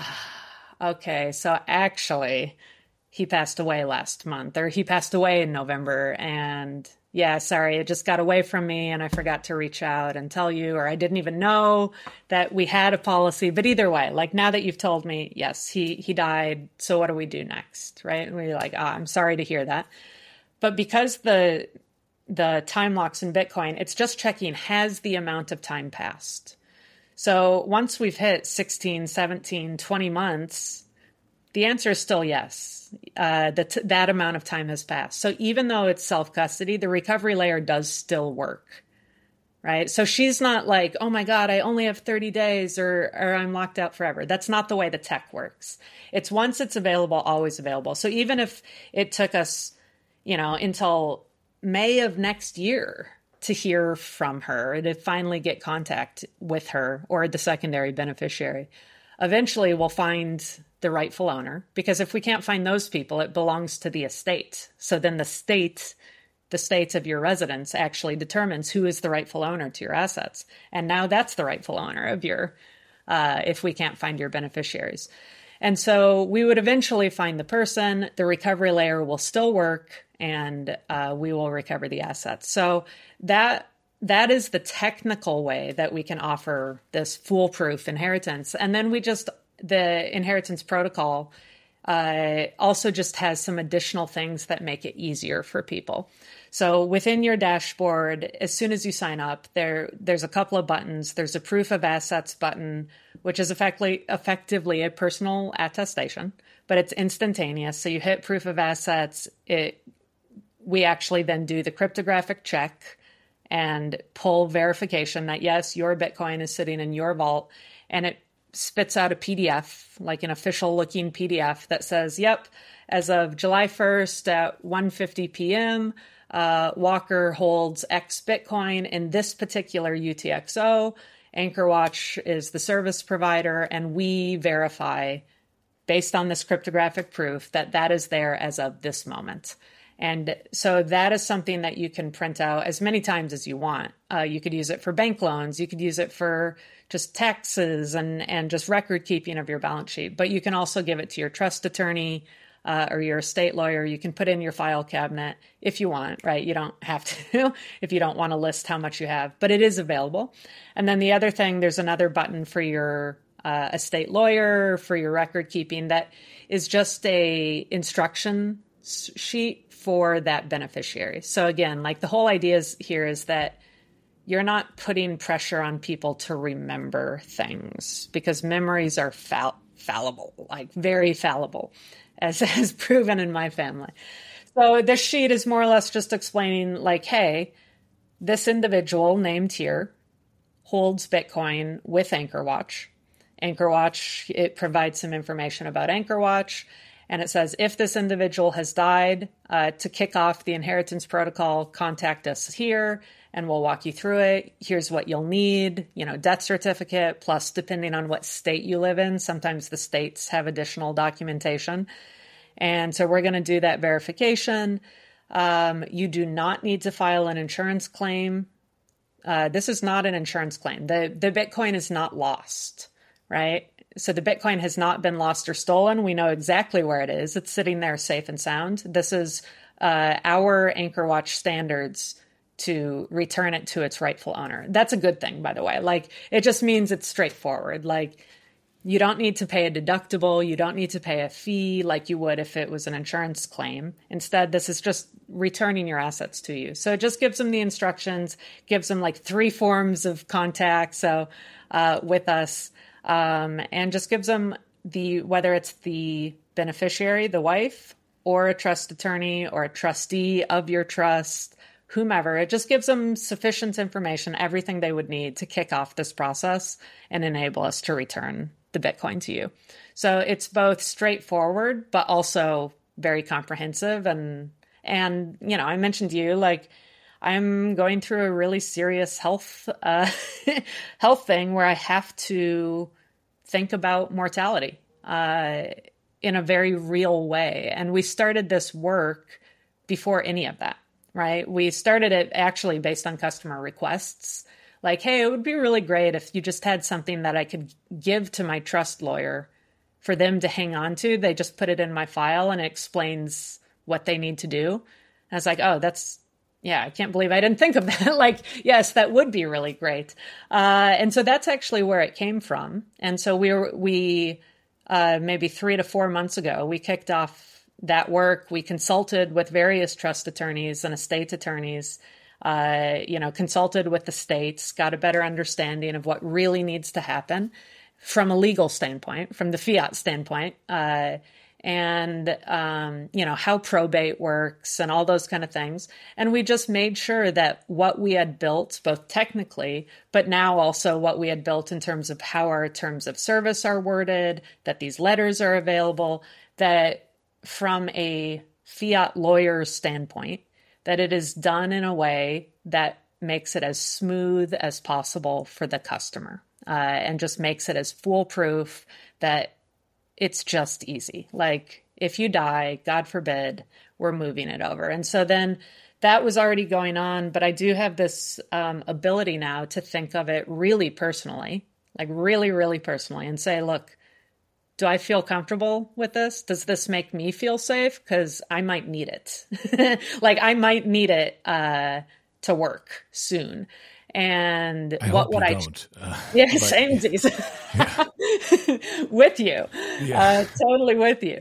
Speaker 1: okay, so actually he passed away last month, or he passed away in November, and yeah, sorry, it just got away from me and I forgot to reach out and tell you, or I didn't even know that we had a policy. But either way, like, now that you've told me, yes, he died. So what do we do next? Right. And we're like, I'm sorry to hear that. But because the time locks in Bitcoin, it's just checking, has the amount of time passed? So once we've hit 16, 17, 20 months, the answer is still yes. That amount of time has passed. So even though it's self-custody, the recovery layer does still work, right? So she's not like, oh my God, I only have 30 days or I'm locked out forever. That's not the way the tech works. It's once it's available, always available. So even if it took us, until May of next year to hear from her, to finally get contact with her or the secondary beneficiary, eventually we'll find the rightful owner, because if we can't find those people, it belongs to the estate. So then the state of your residence actually determines who is the rightful owner to your assets. And now that's the rightful owner of your, if we can't find your beneficiaries. And so we would eventually find the person, the recovery layer will still work, and we will recover the assets. So that is the technical way that we can offer this foolproof inheritance. And then the inheritance protocol also just has some additional things that make it easier for people. So within your dashboard, as soon as you sign up, there's a couple of buttons. There's a proof of assets button, which is effectively a personal attestation, but it's instantaneous. So you hit proof of assets. We actually then do the cryptographic check and pull verification that, yes, your Bitcoin is sitting in your vault, and it spits out a PDF, like an official looking PDF that says, yep, as of July 1st at 1:50 p.m., Walker holds X Bitcoin in this particular UTXO. AnchorWatch is the service provider, and we verify based on this cryptographic proof that is there as of this moment. And so that is something that you can print out as many times as you want. You could use it for bank loans. You could use it for just taxes and just record keeping of your balance sheet. But you can also give it to your trust attorney or your estate lawyer. You can put in your file cabinet if you want, right? You don't have to if you don't want to list how much you have, but it is available. And then the other thing, there's another button for your estate lawyer, for your record keeping, that is just a instruction sheet for that beneficiary. So again, like, the whole idea here is that you're not putting pressure on people to remember things, because memories are fallible, like very fallible, as has proven in my family. So this sheet is more or less just explaining, like, hey, this individual named here holds Bitcoin with AnchorWatch. AnchorWatch, it provides some information about AnchorWatch. And it says, if this individual has died, to kick off the inheritance protocol, contact us here and we'll walk you through it. Here's what you'll need, death certificate, plus depending on what state you live in, sometimes the states have additional documentation. And so we're going to do that verification. You do not need to file an insurance claim. This is not an insurance claim. The Bitcoin is not lost, right? So the Bitcoin has not been lost or stolen. We know exactly where it is. It's sitting there safe and sound. This is our AnchorWatch standards to return it to its rightful owner. That's a good thing, by the way. Like, it just means it's straightforward. Like, you don't need to pay a deductible. You don't need to pay a fee like you would if it was an insurance claim. Instead, this is just returning your assets to you. So it just gives them the instructions, gives them like 3 forms of contact. So with us, and just gives them whether it's the beneficiary, the wife, or a trust attorney or a trustee of your trust, whomever. It just gives them sufficient information, everything they would need to kick off this process and enable us to return the Bitcoin to you. So it's both straightforward, but also very comprehensive. And, I mentioned to you, like, I'm going through a really serious health thing where I have to think about mortality in a very real way. And we started this work before any of that, right? We started it actually based on customer requests. Like, hey, it would be really great if you just had something that I could give to my trust lawyer for them to hang on to. They just put it in my file and it explains what they need to do. And I was like, oh, I can't believe I didn't think of that. Like, yes, that would be really great. And so that's actually where it came from. And so we maybe 3 to 4 months ago, we kicked off that work. We consulted with various trust attorneys and estate attorneys, consulted with the states, got a better understanding of what really needs to happen from a legal standpoint, from the fiat standpoint, and how probate works and all those kind of things. And we just made sure that what we had built, both technically, but now also what we had built in terms of how our terms of service are worded, that these letters are available, that from a fiat lawyer's standpoint, that it is done in a way that makes it as smooth as possible for the customer, and just makes it as foolproof that it's just easy. Like, if you die, God forbid, we're moving it over. And so then that was already going on, but I do have this ability now to think of it really personally, like really, really personally, and say, look, do I feel comfortable with this? Does this make me feel safe? Because I might need it. Like, I might need it to work soon. And what would I? Same disease. With you, totally with you.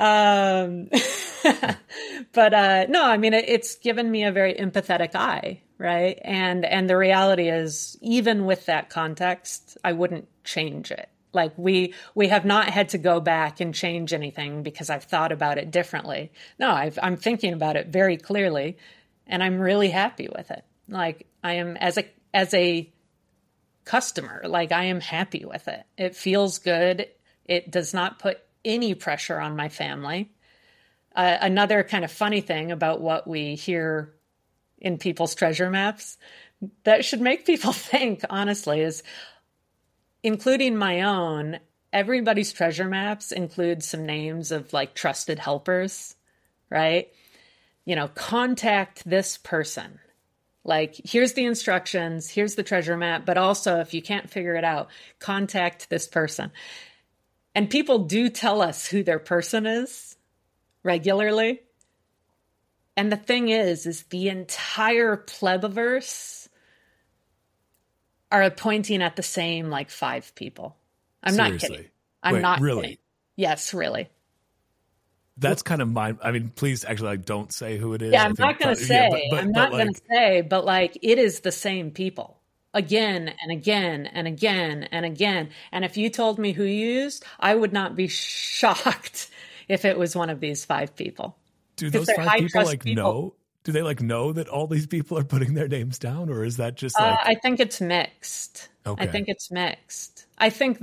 Speaker 1: But no, I mean, it's given me a very empathetic eye, right? And the reality is, even with that context, I wouldn't change it. Like, we have not had to go back and change anything because I've thought about it differently. No, I'm thinking about it very clearly, and I'm really happy with it. Like, I am as a customer, like, I am happy with it. It feels good. It does not put any pressure on my family. Another kind of funny thing about what we hear in people's treasure maps that should make people think, honestly, is, including my own, everybody's treasure maps include some names of like trusted helpers, right? Contact this person. Like, here's the instructions, here's the treasure map, but also, if you can't figure it out, contact this person. And people do tell us who their person is regularly. And the thing is the entire plebiverse are pointing at the same, like, 5 people. I'm not kidding. I'm not
Speaker 2: really
Speaker 1: kidding. Yes, really.
Speaker 2: That's kind of I mean, please, actually, like, don't say who it is.
Speaker 1: Yeah, I'm not going to say. I'm not going to say, but like, it is the same people again and again and again and again. And if you told me who you used, I would not be shocked if it was one of these 5 people.
Speaker 2: Do those 5 people like know? Do they like know that all these people are putting their names down, or is that just like?
Speaker 1: I think it's mixed.
Speaker 2: Okay.
Speaker 1: I think it's mixed. I think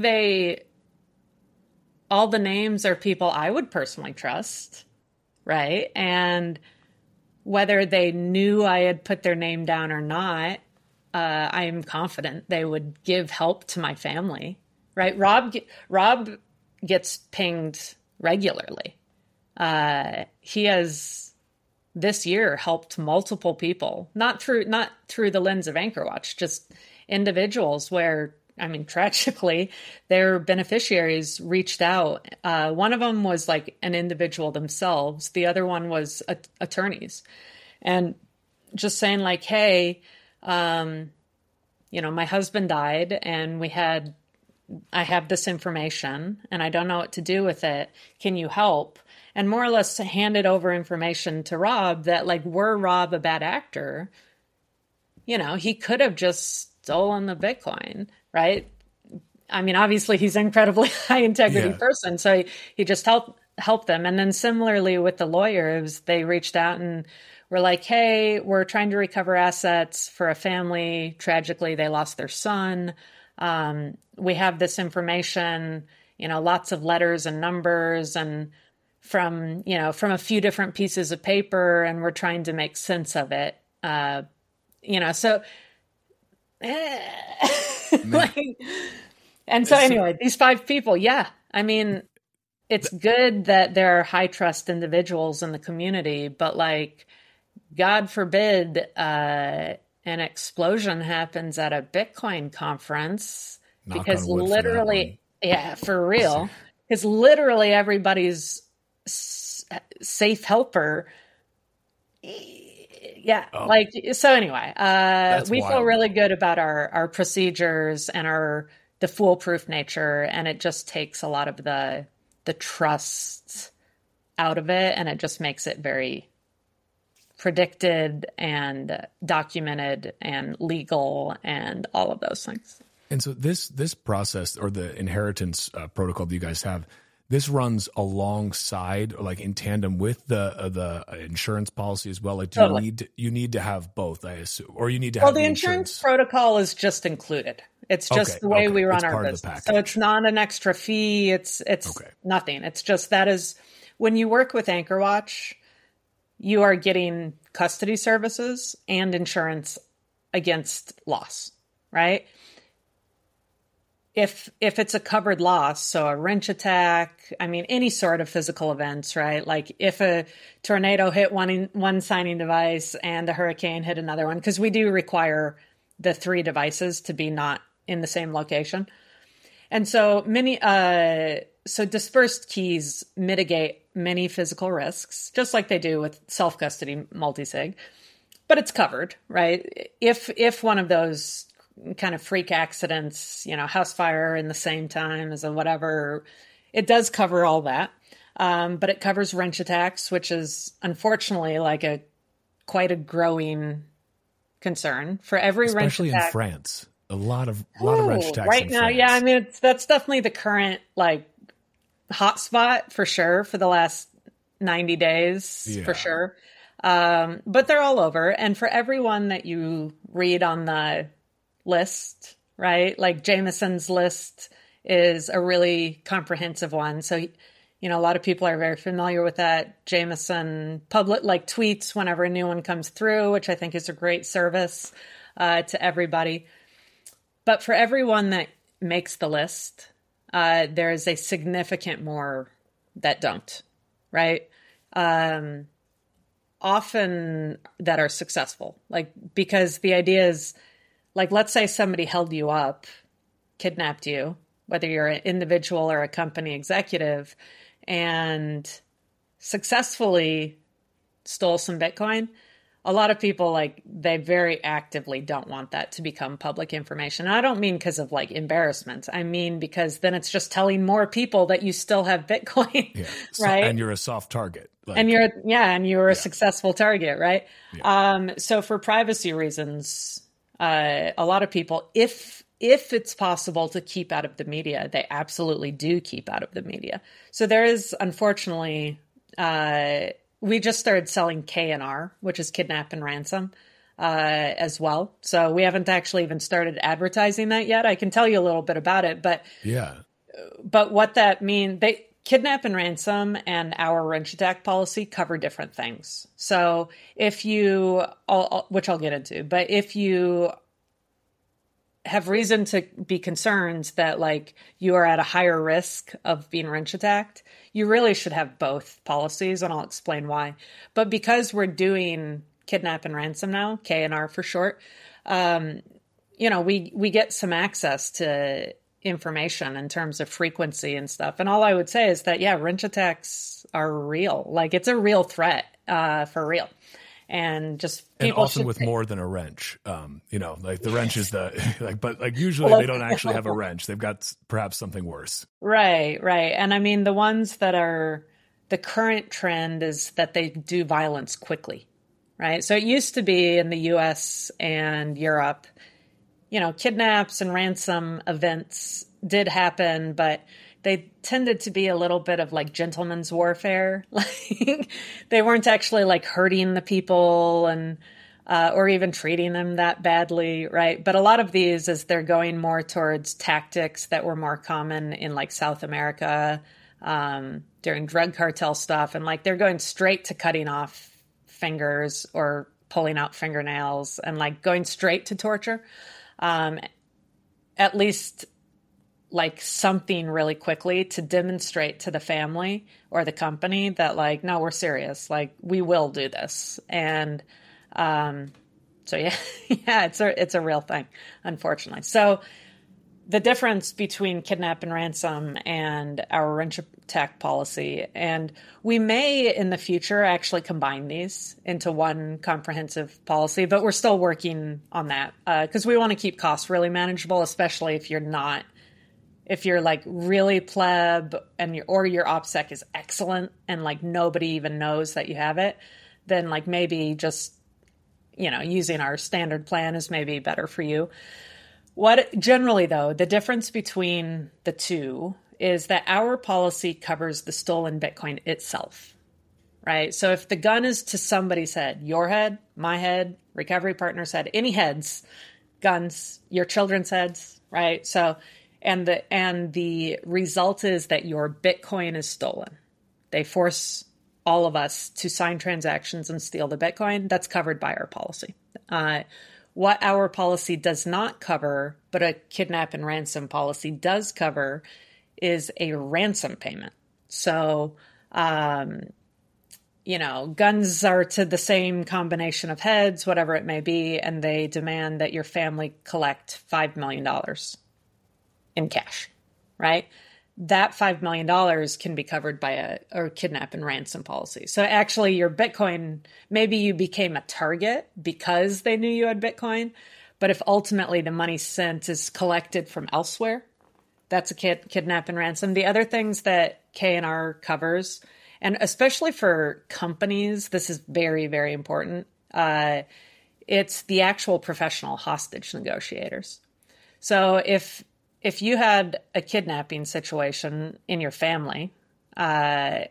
Speaker 1: all the names are people I would personally trust, right? And whether they knew I had put their name down or not, I am confident they would give help to my family, right? Rob gets pinged regularly He has this year helped multiple people, not through the lens of AnchorWatch, just individuals where, I mean, tragically, their beneficiaries reached out. One of them was like an individual themselves. The other one was attorneys. And just saying like, hey, my husband died and I have this information and I don't know what to do with it. Can you help? And more or less handed over information to Rob that, like, were Rob a bad actor, he could have just stolen the Bitcoin, right? I mean, obviously he's an incredibly high integrity person. So he just helped them. And then similarly with the lawyers, they reached out and were like, hey, we're trying to recover assets for a family. Tragically, they lost their son. We have this information, lots of letters and numbers and from a few different pieces of paper, and we're trying to make sense of it. So anyway, these 5 people, I mean, it's good that there are high trust individuals in the community, but like, God forbid, an explosion happens at a Bitcoin conference because literally, for real, because literally everybody's safe helper. So anyway, we feel really good about our procedures and the foolproof nature, and it just takes a lot of the trust out of it, and it just makes it very predicted and documented and legal and all of those things.
Speaker 2: And so this process, or the inheritance protocol that you guys have, this runs alongside or like in tandem with the insurance policy as well. Like, you need to have both, I assume, or you need to have
Speaker 1: the insurance protocol is just included. It's just the way we run our business. So it's not an extra fee. It's nothing. It's just that is when you work with AnchorWatch, you are getting custody services and insurance against loss, right? If it's a covered loss, so a wrench attack, I mean, any sort of physical events, right? Like if a tornado hit one signing device and a hurricane hit another one, because we do require the 3 devices to be not in the same location. And so dispersed keys mitigate many physical risks, just like they do with self-custody multisig, but it's covered, right? If one of those kind of freak accidents, house fire in the same time as a whatever, it does cover all that. But it covers wrench attacks, which is unfortunately like quite a growing concern for every wrench attack.
Speaker 2: Especially in France. A lot of wrench attacks
Speaker 1: right now.
Speaker 2: France.
Speaker 1: Yeah. I mean, that's definitely the current like hotspot for sure for the last 90 days for sure. But they're all over. And for everyone that you read on the list, right? Like Jameson's list is a really comprehensive one. So, a lot of people are very familiar with that. Jameson tweets whenever a new one comes through, which I think is a great service to everybody. But for everyone that makes the list, there is a significant more that don't, right? Often that are successful, because the idea is, let's say somebody held you up, kidnapped you, whether you're an individual or a company executive, and successfully stole some Bitcoin. A lot of people, they very actively don't want that to become public information. And I don't mean because of, embarrassment. I mean because then it's just telling more people that you still have Bitcoin, right?
Speaker 2: And you're a soft target.
Speaker 1: And you're a successful target, right? Yeah. So for privacy reasons, a lot of people, if it's possible to keep out of the media, they absolutely do keep out of the media. So there is, unfortunately, we just started selling KNR, which is kidnap and ransom, as well. So we haven't actually even started advertising that yet. I can tell you a little bit about it, but what that means, kidnap and ransom and our wrench attack policy cover different things. So if you, which I'll get into, but if you have reason to be concerned that like you are at a higher risk of being wrench attacked, you really should have both policies, and I'll explain why. But because we're doing kidnap and ransom now, K&R for short, we get some access to information in terms of frequency and stuff. And all I would say is that, yeah, wrench attacks are real. Like it's a real threat, for real. And just people
Speaker 2: and often with more than a wrench, like the wrench is but usually they don't actually have a wrench. They've got perhaps something worse.
Speaker 1: Right. And I mean, the ones that are the current trend is that they do violence quickly, right? So it used to be in the US and Europe, kidnaps and ransom events did happen, but they tended to be a little bit of like gentleman's warfare. Like they weren't actually like hurting the people and or even treating them that badly, right? But a lot of these is they're going more towards tactics that were more common in like South America during drug cartel stuff, and like they're going straight to cutting off fingers or pulling out fingernails and like going straight to torture. At least like something really quickly to demonstrate to the family or the company that like, no, we're serious. Like we will do this. And, so yeah, it's a real thing, unfortunately. So the difference between kidnap and ransom and our wrench attack policy, and we may in the future actually combine these into one comprehensive policy, but we're still working on that because we want to keep costs really manageable, especially if you're like really pleb and your OPSEC is excellent and like nobody even knows that you have it, then like maybe just, using our standard plan is maybe better for you. What generally though, the difference between the two is that our policy covers the stolen Bitcoin itself, right? So if the gun is to somebody's head, your head, my head, recovery partner's head, any heads, guns, your children's heads, right? So, and the result is that your Bitcoin is stolen. They force all of us to sign transactions and steal the Bitcoin. That's covered by our policy. What our policy does not cover, but a kidnap and ransom policy does cover, is a ransom payment. So, guns are to the same combination of heads, whatever it may be, and they demand that your family collect $5 million in cash, right? That $5 million can be covered by a kidnap and ransom policy. So actually your Bitcoin, maybe you became a target because they knew you had Bitcoin, but if ultimately the money sent is collected from elsewhere, that's a kidnap and ransom. The other things that K&R covers, and especially for companies, this is very, very important. It's the actual professional hostage negotiators. So if you had a kidnapping situation in your family, or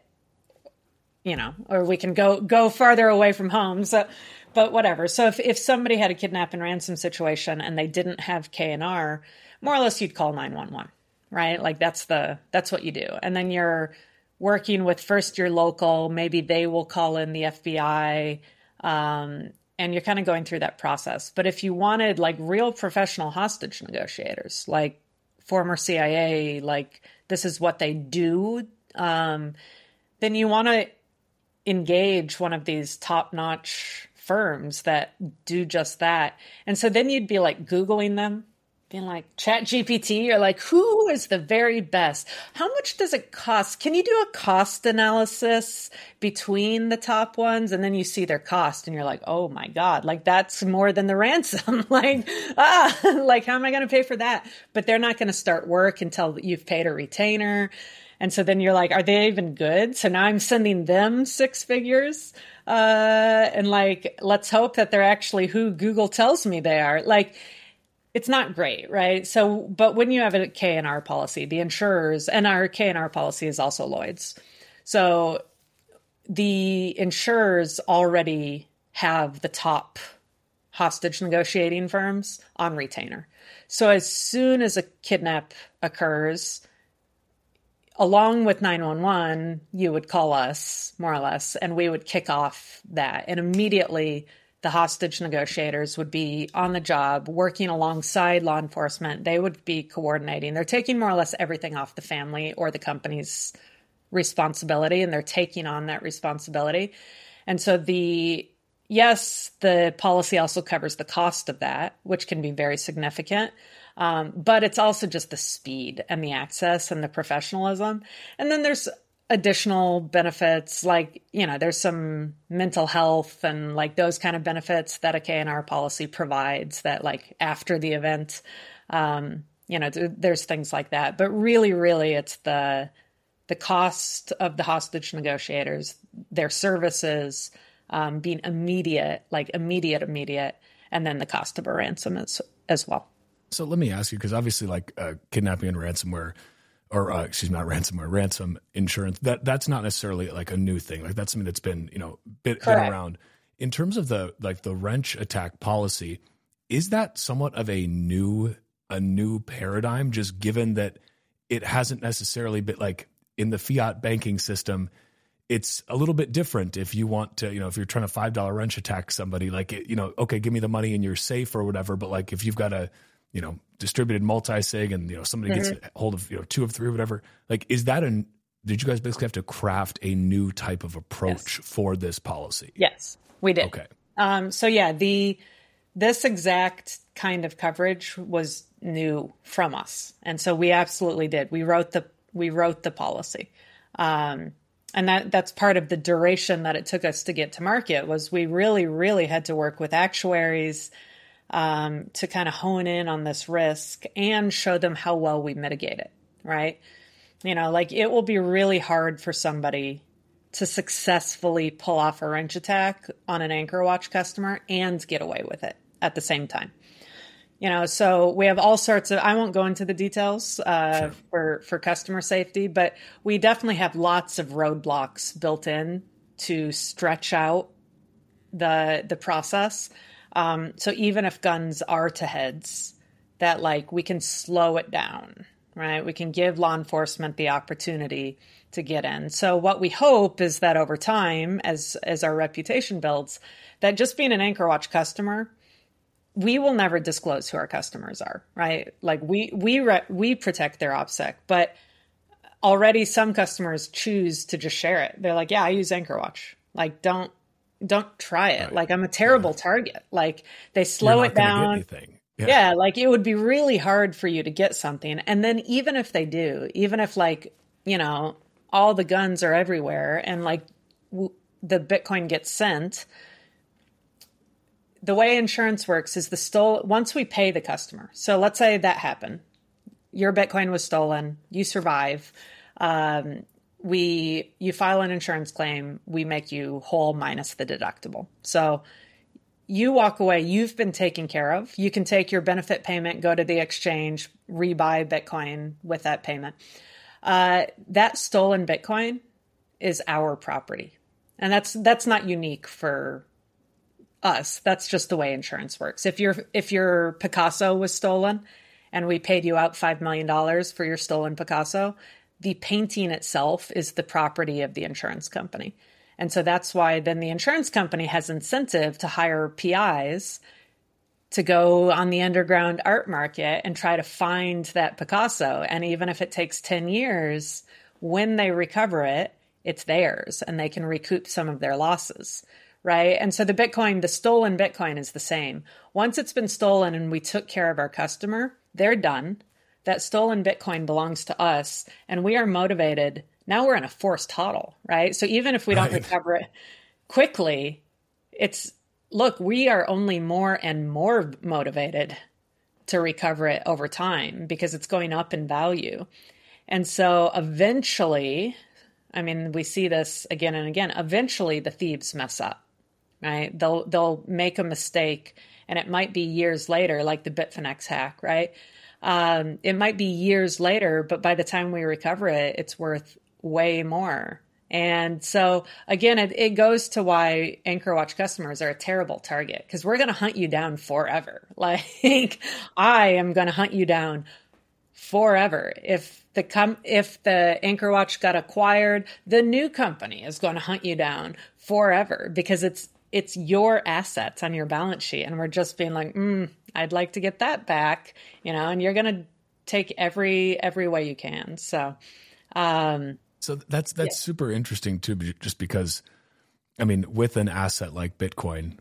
Speaker 1: we can go farther away from home. So, but whatever. So if somebody had a kidnap and ransom situation and they didn't have K&R, more or less you'd call 911, right? Like that's what you do. And then you're working with first your local, maybe they will call in the FBI, and you're kind of going through that process. But if you wanted like real professional hostage negotiators, like former CIA, like this is what they do, then you want to engage one of these top-notch firms that do just that. And so then you'd be like Googling them, being like ChatGPT, or like, who is the very best? How much does it cost? Can you do a cost analysis between the top ones? And then you see their cost and you're like, oh my God, like that's more than the ransom. Like how am I going to pay for that? But they're not going to start work until you've paid a retainer. And so then you're like, are they even good? So now I'm sending them 6 figures. And like, let's hope that they're actually who Google tells me they are. Like, it's not great, right? So, but when you have a K&R policy, the insurers, and our K&R policy is also Lloyd's. So the insurers already have the top hostage negotiating firms on retainer. So as soon as a kidnap occurs, along with 911, you would call us more or less, and we would kick off that. And immediately the hostage negotiators would be on the job working alongside law enforcement. They would be coordinating. They're taking more or less everything off the family or the company's responsibility, and they're taking on that responsibility. And so yes, the policy also covers the cost of that, which can be very significant. But it's also just the speed and the access and the professionalism. And then there's additional benefits, like, there's some mental health and like those kind of benefits that a K&R policy provides that, like, after the event, there's things like that. But really, really, it's the cost of the hostage negotiators, their services, being immediate, and then the cost of a ransom as well.
Speaker 2: So let me ask you, because obviously, like, kidnapping and ransomware, or not ransomware, ransom insurance, that's not necessarily like a new thing. Like, that's something that's been been around. In terms of the wrench attack policy, is that somewhat of a new paradigm? Just given that it hasn't necessarily been, like, in the fiat banking system, it's a little bit different. If you want to, if you're trying to $5 wrench attack somebody, like, okay, give me the money and you're safe or whatever. But like, if you've got a, distributed multi-sig and, somebody gets a hold of 2 of 3 or whatever, like, did you guys basically have to craft a new type of approach for this policy?
Speaker 1: Yes, we did.
Speaker 2: Okay.
Speaker 1: So yeah, this exact kind of coverage was new from us. And so we absolutely did. We wrote the policy. And that's part of the duration that it took us to get to market, was we really, really had to work with actuaries to kind of hone in on this risk and show them how well we mitigate it, right? Like, it will be really hard for somebody to successfully pull off a wrench attack on an Anchor Watch customer and get away with it at the same time. So we have all sorts of, I won't go into the details for customer safety, but we definitely have lots of roadblocks built in to stretch out the process. So even if guns are to heads, that, like, we can slow it down, right? We can give law enforcement the opportunity to get in. So what we hope is that over time, as our reputation builds, that just being an Anchor Watch customer, we will never disclose who our customers are, right? Like, we protect their OPSEC, but already some customers choose to just share it. They're like, yeah, I use Anchor Watch. Like, don't try it. Right. Like, I'm a terrible target. Like, they slow it down. Yeah, like, it would be really hard for you to get something. And then even if they do, even if, like, all the guns are everywhere and, like, the Bitcoin gets sent, the way insurance works is once we pay the customer. So let's say that happened. Your Bitcoin was stolen. You survive. You file an insurance claim. We make you whole minus the deductible. So you walk away. You've been taken care of. You can take your benefit payment, go to the exchange, rebuy Bitcoin with that payment. That stolen Bitcoin is our property. And that's not unique for us. That's just the way insurance works. If your Picasso was stolen and we paid you out $5 million for your stolen Picasso, the painting itself is the property of the insurance company. And so that's why then the insurance company has incentive to hire PIs to go on the underground art market and try to find that Picasso. And even if it takes 10 years, when they recover it, it's theirs and they can recoup some of their losses. Right. And so the stolen Bitcoin is the same. Once it's been stolen and we took care of our customer, they're done. That stolen Bitcoin belongs to us and we are motivated. Now we're in a forced hodl, right? So even if we don't recover it quickly, we are only more and more motivated to recover it over time because it's going up in value. And so eventually, we see this again and again, eventually the thieves mess up. Right? They'll make a mistake and it might be years later, like the Bitfinex hack, right? It might be years later, but by the time we recover it, it's worth way more. And so again, it goes to why Anchor Watch customers are a terrible target because we're going to hunt you down forever. Like, I am going to hunt you down forever. If the Anchor Watch got acquired, the new company is going to hunt you down forever because it's it's your assets on your balance sheet. And we're just being like, I'd like to get that back, and you're going to take every way you can. So,
Speaker 2: that's super interesting too, just because, I mean, with an asset like Bitcoin,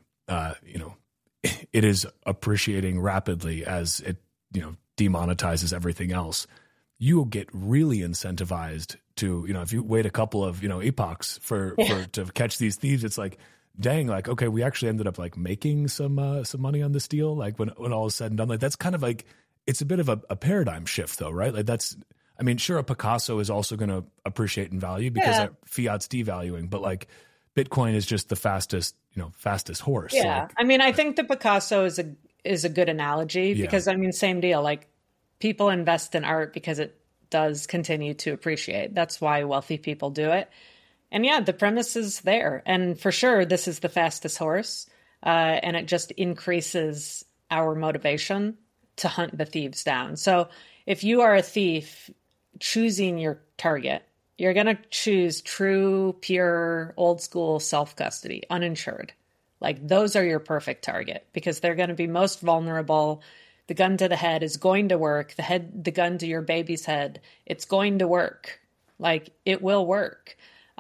Speaker 2: it is appreciating rapidly as it, demonetizes everything else. You will get really incentivized to, if you wait a couple of, epochs to catch these thieves, it's like, dang, like, okay, we actually ended up like making some money on this deal. Like when all is said and done, like that's kind of like, it's a bit of a paradigm shift though, right? Like sure, a Picasso is also going to appreciate in value because fiat's devaluing, but like Bitcoin is just the fastest horse.
Speaker 1: Yeah.
Speaker 2: Like,
Speaker 1: I mean, I think the Picasso is a good analogy because same deal. Like people invest in art because it does continue to appreciate. That's why wealthy people do it. And the premise is there. And for sure, this is the fastest horse. And it just increases our motivation to hunt the thieves down. So if you are a thief choosing your target, you're going to choose true, pure, old school self-custody, uninsured. Like those are your perfect target because they're going to be most vulnerable. The gun to the head is going to work. The gun to your baby's head, it's going to work. Like it will work.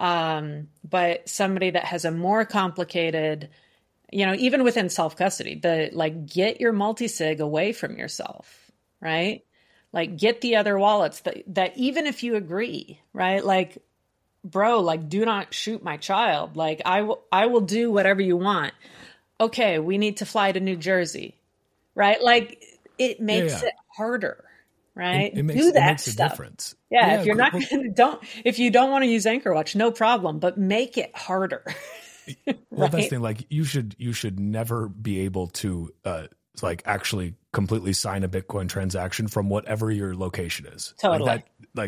Speaker 1: But somebody that has a more complicated, even within self-custody, get your multi-sig away from yourself, right? Like get the other wallets that even if you agree, right? Like, bro, like do not shoot my child. Like I will do whatever you want. Okay. We need to fly to New Jersey, right? Like it makes it harder. Right.
Speaker 2: It makes a difference.
Speaker 1: Yeah. If you're not if you don't want to use Anchorwatch, no problem, but make it harder. Right?
Speaker 2: Well, that's the thing. Like you should never be able to, actually completely sign a Bitcoin transaction from whatever your location is.
Speaker 1: Totally.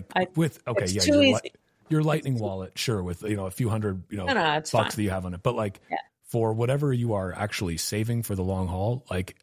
Speaker 2: Your Lightning wallet, sure. With, a few hundred,
Speaker 1: it's
Speaker 2: bucks that you have on it, but for whatever you are actually saving for the long haul,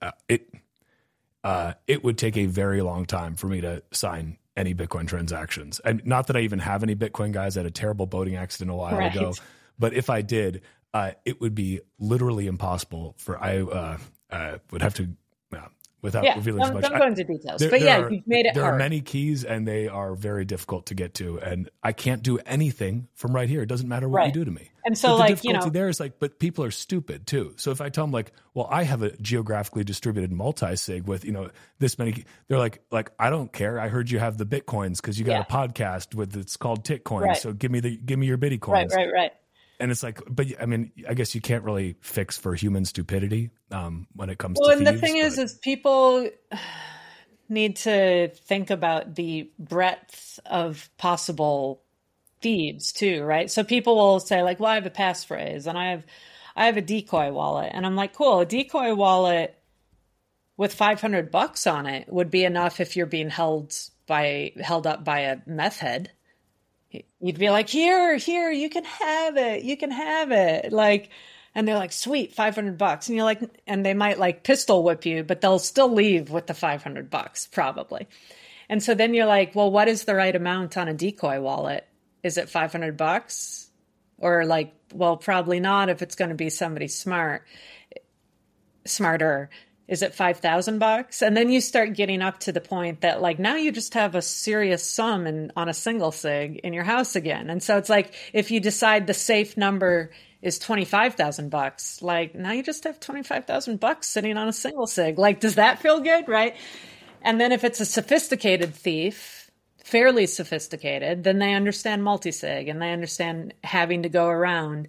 Speaker 2: it would take a very long time for me to sign any Bitcoin transactions. And not that I even have any Bitcoin, guys. I had a terrible boating accident a while ago. But if I did, it would be literally impossible I would have to, without revealing too much.
Speaker 1: Don't go into details. You've made it hard.
Speaker 2: There are many keys and they are very difficult to get to. And I can't do anything from right here. It doesn't matter what you do to me.
Speaker 1: And so
Speaker 2: but the difficulty there is but people are stupid too. So if I tell them well, I have a geographically distributed multi-sig with, this many, they're like, I don't care. I heard you have the Bitcoins because you got a podcast it's called Titcoin.
Speaker 1: Right.
Speaker 2: So give me your Bitty coins.
Speaker 1: Right.
Speaker 2: And it's but I mean, I guess you can't really fix for human stupidity when it comes to
Speaker 1: thieves.
Speaker 2: Well,
Speaker 1: and the thing is people need to think about the breadth of possible thieves too, right? So people will say well, I have a passphrase and I have a decoy wallet. And I'm like, cool, a decoy wallet with $500 on it would be enough if you're being held up by a meth head. You'd be like, here, you can have it. And they're like, sweet, $500. And you're like, and they might pistol whip you, but they'll still leave with the $500 probably. And so then you're like, well, what is the right amount on a decoy wallet? Is it $500? Or well, probably not if it's going to be somebody smarter. Is it $5,000? And then you start getting up to the point that now you just have a serious sum on a single sig in your house again. And so it's if you decide the safe number is $25,000, now you just have $25,000 sitting on a single sig. Does that feel good? Right. And then if it's a sophisticated thief, fairly sophisticated, then they understand multi-sig and they understand having to go around.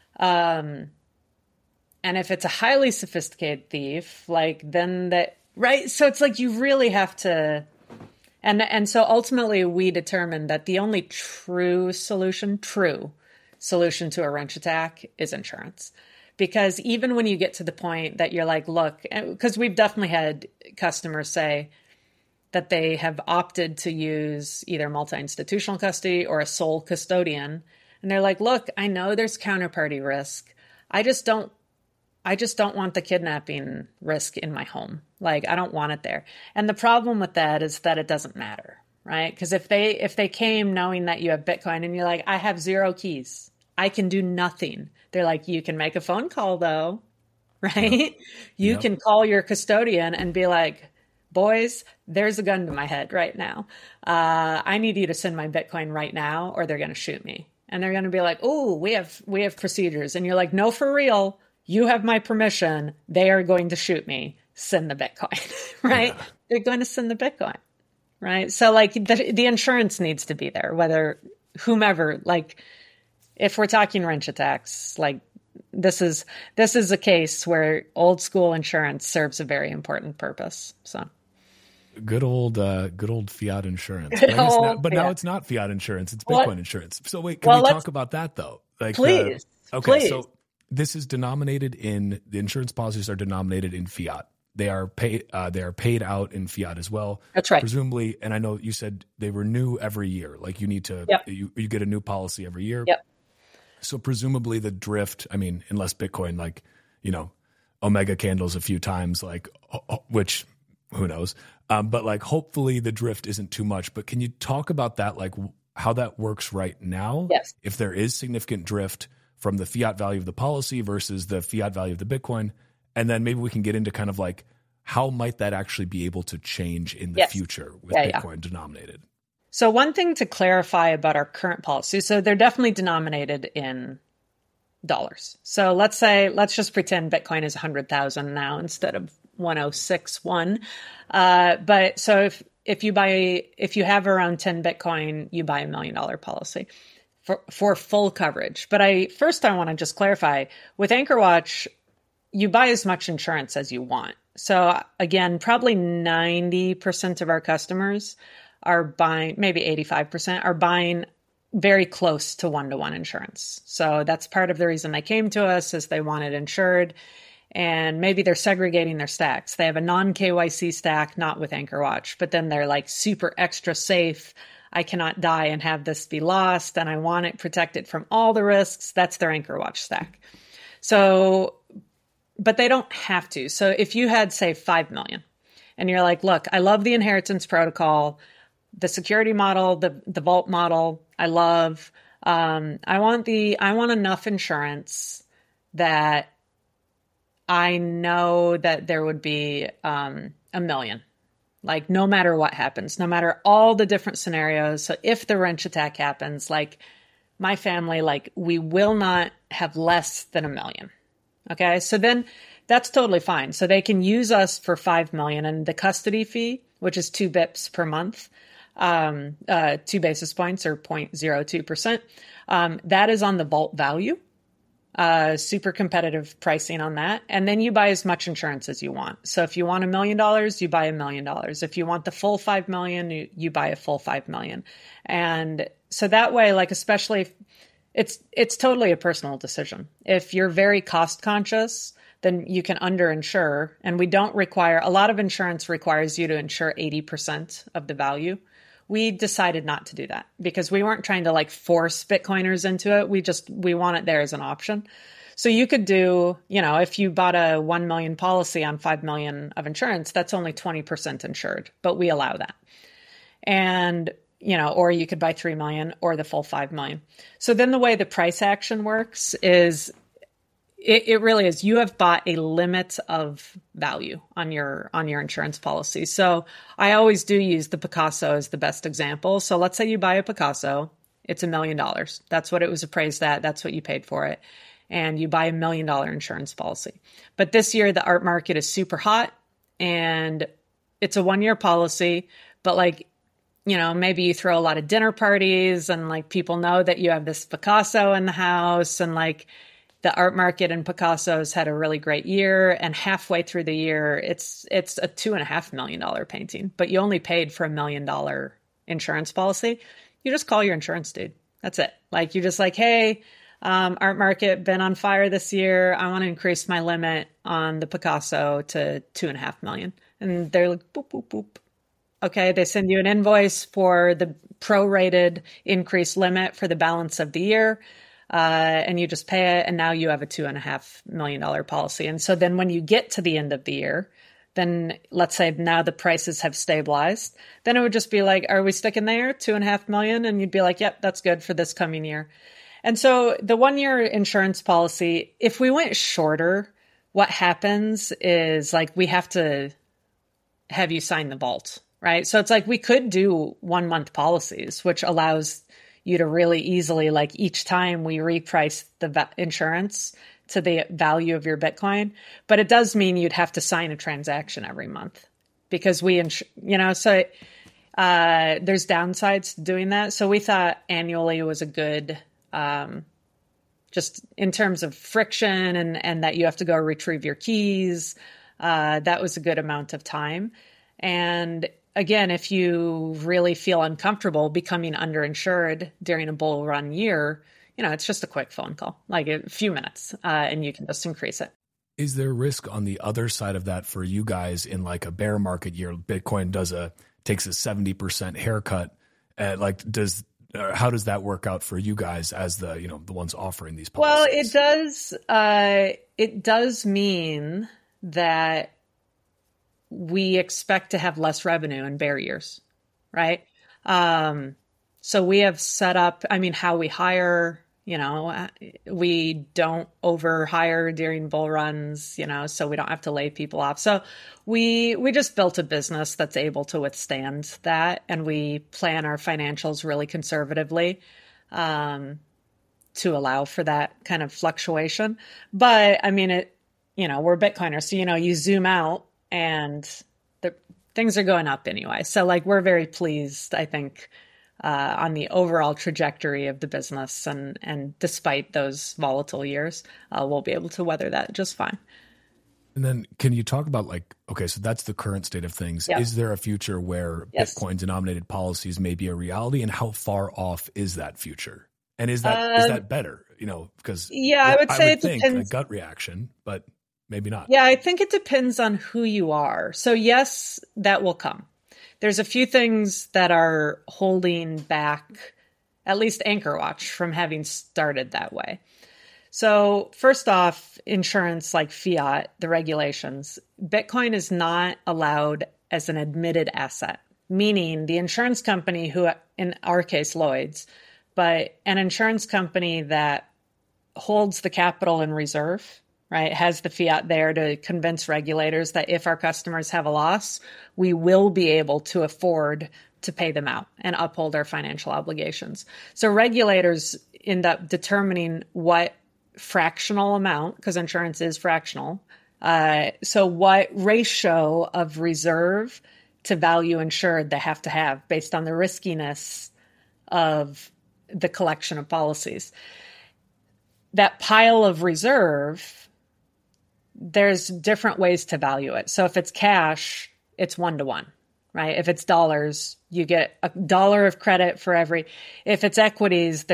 Speaker 1: And if it's a highly sophisticated thief, then that, right? So it's you really have to, and so ultimately we determined that the only true solution to a wrench attack is insurance. Because even when you get to the point that you're look, because we've definitely had customers say that they have opted to use either multi-institutional custody or a sole custodian. And they're like, look, I know there's counterparty risk. I just don't want the kidnapping risk in my home. I don't want it there. And the problem with that is that it doesn't matter, right? Because if they came knowing that you have Bitcoin and you're like, I have 0 keys, I can do nothing. They're like, you can make a phone call though, right? You can call your custodian and be like, boys, there's a gun to my head right now. I need you to send my Bitcoin right now or they're going to shoot me. And they're going to be like, oh, we have procedures. And you're like, no, for real. You have my permission. They are going to shoot me. Send the Bitcoin, right? Yeah. They're going to send the Bitcoin, right? So like the insurance needs to be there, whether whomever, like if we're talking wrench attacks, like this is a case where old school insurance serves a very important purpose. So.
Speaker 2: Good old fiat insurance. Now it's not fiat insurance. It's Bitcoin insurance. So wait, can we talk about that though? Like,
Speaker 1: please. Please.
Speaker 2: So this is denominated in, the insurance policies are denominated in fiat. They are paid out in fiat as well.
Speaker 1: That's right.
Speaker 2: Presumably, and I know you said they renew every year. Like you need to, you get a new policy every year.
Speaker 1: Yep.
Speaker 2: So presumably the drift, I mean, unless Bitcoin, like, Omega candles a few times, like, which who knows? But like, hopefully the drift isn't too much. But can you talk about that, like how that works right now?
Speaker 1: Yes.
Speaker 2: If there is significant drift from the fiat value of the policy versus the fiat value of the Bitcoin, and then maybe we can get into kind of like how might that actually be able to change in the future with Bitcoin denominated?
Speaker 1: So one thing to clarify about our current policy, so they're definitely denominated in dollars. So let's just pretend Bitcoin is 100,000 now instead of 1,061. But so if you have around 10 Bitcoin, you buy $1 million policy for full coverage. But I want to just clarify with AnchorWatch, you buy as much insurance as you want. So again, probably 90% of our customers are buying, maybe 85% are buying very close to 1-to-1 insurance. So that's part of the reason they came to us is they wanted insured. And maybe they're segregating their stacks. They have a non-KYC stack, not with AnchorWatch, but then they're like super extra safe. I cannot die and have this be lost, and I want it protected from all the risks. That's their AnchorWatch stack. So, but they don't have to. So if you had, say, 5 million, and you're like, look, I love the inheritance protocol, the security model, the vault model, I love. I want enough insurance that I know that there would be $1 million, like no matter what happens, no matter all the different scenarios. So if the wrench attack happens, like my family, like we will not have less than $1 million. Okay. So then that's totally fine. So they can use us for 5 million, and the custody fee, which is 2 bips per month, 2 basis points or 0.02%. That is on the vault value. Super competitive pricing on that. And then you buy as much insurance as you want. So if you want $1 million, you buy $1 million. If you want the full 5 million, you buy a full 5 million. And so that way, like, especially if it's totally a personal decision. If you're very cost conscious, then you can underinsure. And we don't require, a lot of insurance requires you to insure 80% of the value. We decided not to do that because we weren't trying to like force Bitcoiners into it. We want it there as an option. So you could do, if you bought a 1 million policy on 5 million of insurance, that's only 20% insured, but we allow that. And, or you could buy 3 million or the full 5 million. So then the way the price action works is it really is. You have bought a limit of value on your insurance policy. So I always do use the Picasso as the best example. So let's say you buy a Picasso, it's $1 million. That's what it was appraised at. That's what you paid for it. And you buy $1 million insurance policy. But this year the art market is super hot and it's a 1-year policy, but like, maybe you throw a lot of dinner parties and like people know that you have this Picasso in the house, and like the art market in Picasso's had a really great year, and halfway through the year, it's a $2.5 million painting, but you only paid for $1 million insurance policy. You just call your insurance dude. That's it. Like, you're just like, hey, art market been on fire this year. I want to increase my limit on the Picasso to $2.5 million. And they're like, boop, boop, boop. Okay. They send you an invoice for the prorated increased limit for the balance of the year. And you just pay it, and now you have a $2.5 million policy. And so then when you get to the end of the year, then let's say now the prices have stabilized, then it would just be like, are we sticking there? $2.5 million? And you'd be like, yep, that's good for this coming year. And so the 1-year insurance policy, if we went shorter, what happens is like we have to have you sign the vault, right? So it's like we could do 1-month policies, which allows you to really easily, like each time we reprice the insurance to the value of your Bitcoin. But it does mean you'd have to sign a transaction every month because so there's downsides to doing that. So we thought annually was a good, just in terms of friction and that you have to go retrieve your keys. That was a good amount of time. And again, if you really feel uncomfortable becoming underinsured during a bull run year, it's just a quick phone call, like a few minutes, and you can just increase it.
Speaker 2: Is there risk on the other side of that for you guys in like a bear market year? Bitcoin takes a 70% haircut. How does that work out for you guys as the ones offering these policies?
Speaker 1: Well, it does mean that we expect to have less revenue in bear years, right? So we have set up, how we hire, we don't over hire during bull runs, so we don't have to lay people off. So we just built a business that's able to withstand that. And we plan our financials really conservatively, to allow for that kind of fluctuation. But we're Bitcoiners. So, you zoom out and things are going up anyway. So like, we're very pleased, I think, on the overall trajectory of the business. And despite those volatile years, we'll be able to weather that just fine.
Speaker 2: And then can you talk about so that's the current state of things. Yep. Is there a future where Bitcoin denominated policies may be a reality, and how far off is that future? And is that better? Because
Speaker 1: I would say it depends.
Speaker 2: A gut reaction, but maybe not.
Speaker 1: Yeah, I think it depends on who you are. So yes, that will come. There's a few things that are holding back, at least AnchorWatch, from having started that way. So first off, insurance like fiat, the regulations, Bitcoin is not allowed as an admitted asset, meaning the insurance company who, in our case, Lloyd's, but an insurance company that holds the capital in reserve, right, has the fiat there to convince regulators that if our customers have a loss, we will be able to afford to pay them out and uphold our financial obligations. So regulators end up determining what fractional amount, because insurance is fractional, so what ratio of reserve to value insured they have to have based on the riskiness of the collection of policies. That pile of reserve, there's different ways to value it. So if it's cash, it's 1-to-1, right? If it's dollars, you get $1 of credit for every. If it's equities,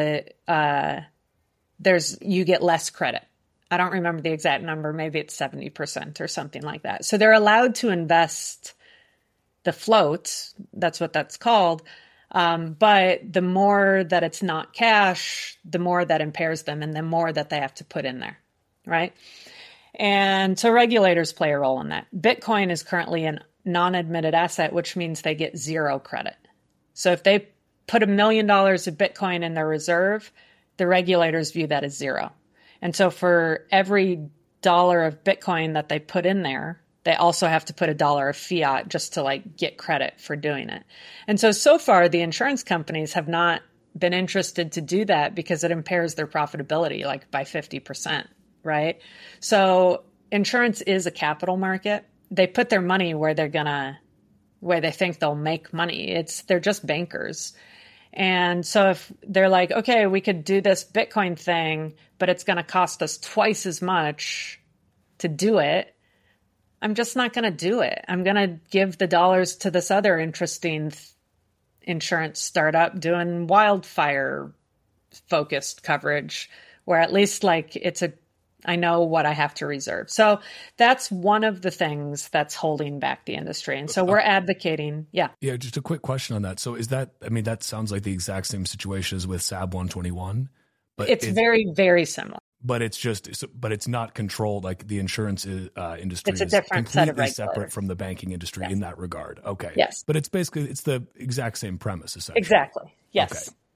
Speaker 1: you get less credit. I don't remember the exact number. Maybe it's 70% or something like that. So they're allowed to invest the float. That's what that's called. But the more that it's not cash, the more that impairs them and the more that they have to put in there, right? And so regulators play a role in that. Bitcoin is currently a non-admitted asset, which means they get zero credit. So if they put $1 million of Bitcoin in their reserve, the regulators view that as zero. And so for every $1 of Bitcoin that they put in there, they also have to put $1 of fiat just to get credit for doing it. And so far, the insurance companies have not been interested to do that because it impairs their profitability by 50%, right? So insurance is a capital market. They put their money where they think they'll make money. They're just bankers. And so if they're like, okay, we could do this Bitcoin thing, but it's going to cost us twice as much to do it, I'm just not going to do it. I'm going to give the dollars to this other interesting insurance startup doing wildfire focused coverage where at least I know what I have to reserve. So that's one of the things that's holding back the industry. And so we're advocating. Yeah.
Speaker 2: Yeah. Just a quick question on that. So that sounds like the exact same situation as with SAB 121, but
Speaker 1: it's very, very similar.
Speaker 2: But it's not controlled. Like the insurance industry
Speaker 1: it's a different set of regulators.
Speaker 2: Separate from the banking industry in that regard. Okay.
Speaker 1: Yes.
Speaker 2: But it's the exact same premise, essentially.
Speaker 1: Exactly. Yes.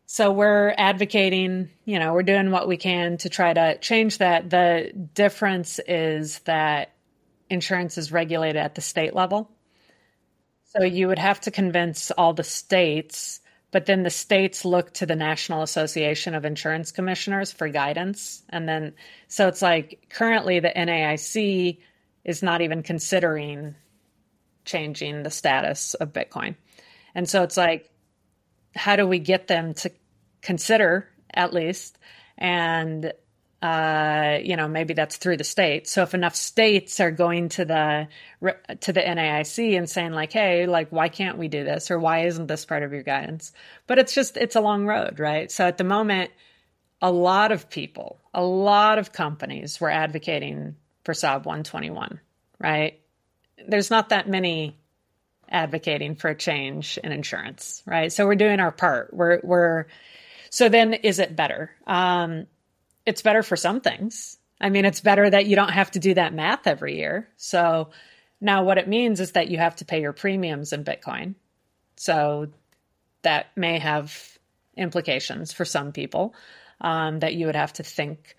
Speaker 1: So we're advocating, we're doing what we can to try to change that. The difference is that insurance is regulated at the state level. So you would have to convince all the states, but then the states look to the National Association of Insurance Commissioners for guidance. And then, so it's like currently the NAIC is not even considering changing the status of Bitcoin. And so it's like, how do we get them to consider at least? And, maybe that's through the state. So if enough states are going to the NAIC and saying like, hey, like, why can't we do this? Or why isn't this part of your guidance? But it's a long road, right? So at the moment, a lot of people, a lot of companies were advocating for SOB 121, right? There's not that many advocating for a change in insurance, right? So we're doing our part. So then is it better? It's better for some things. I mean, it's better that you don't have to do that math every year. So now what it means is that you have to pay your premiums in Bitcoin. So that may have implications for some people that you would have to think.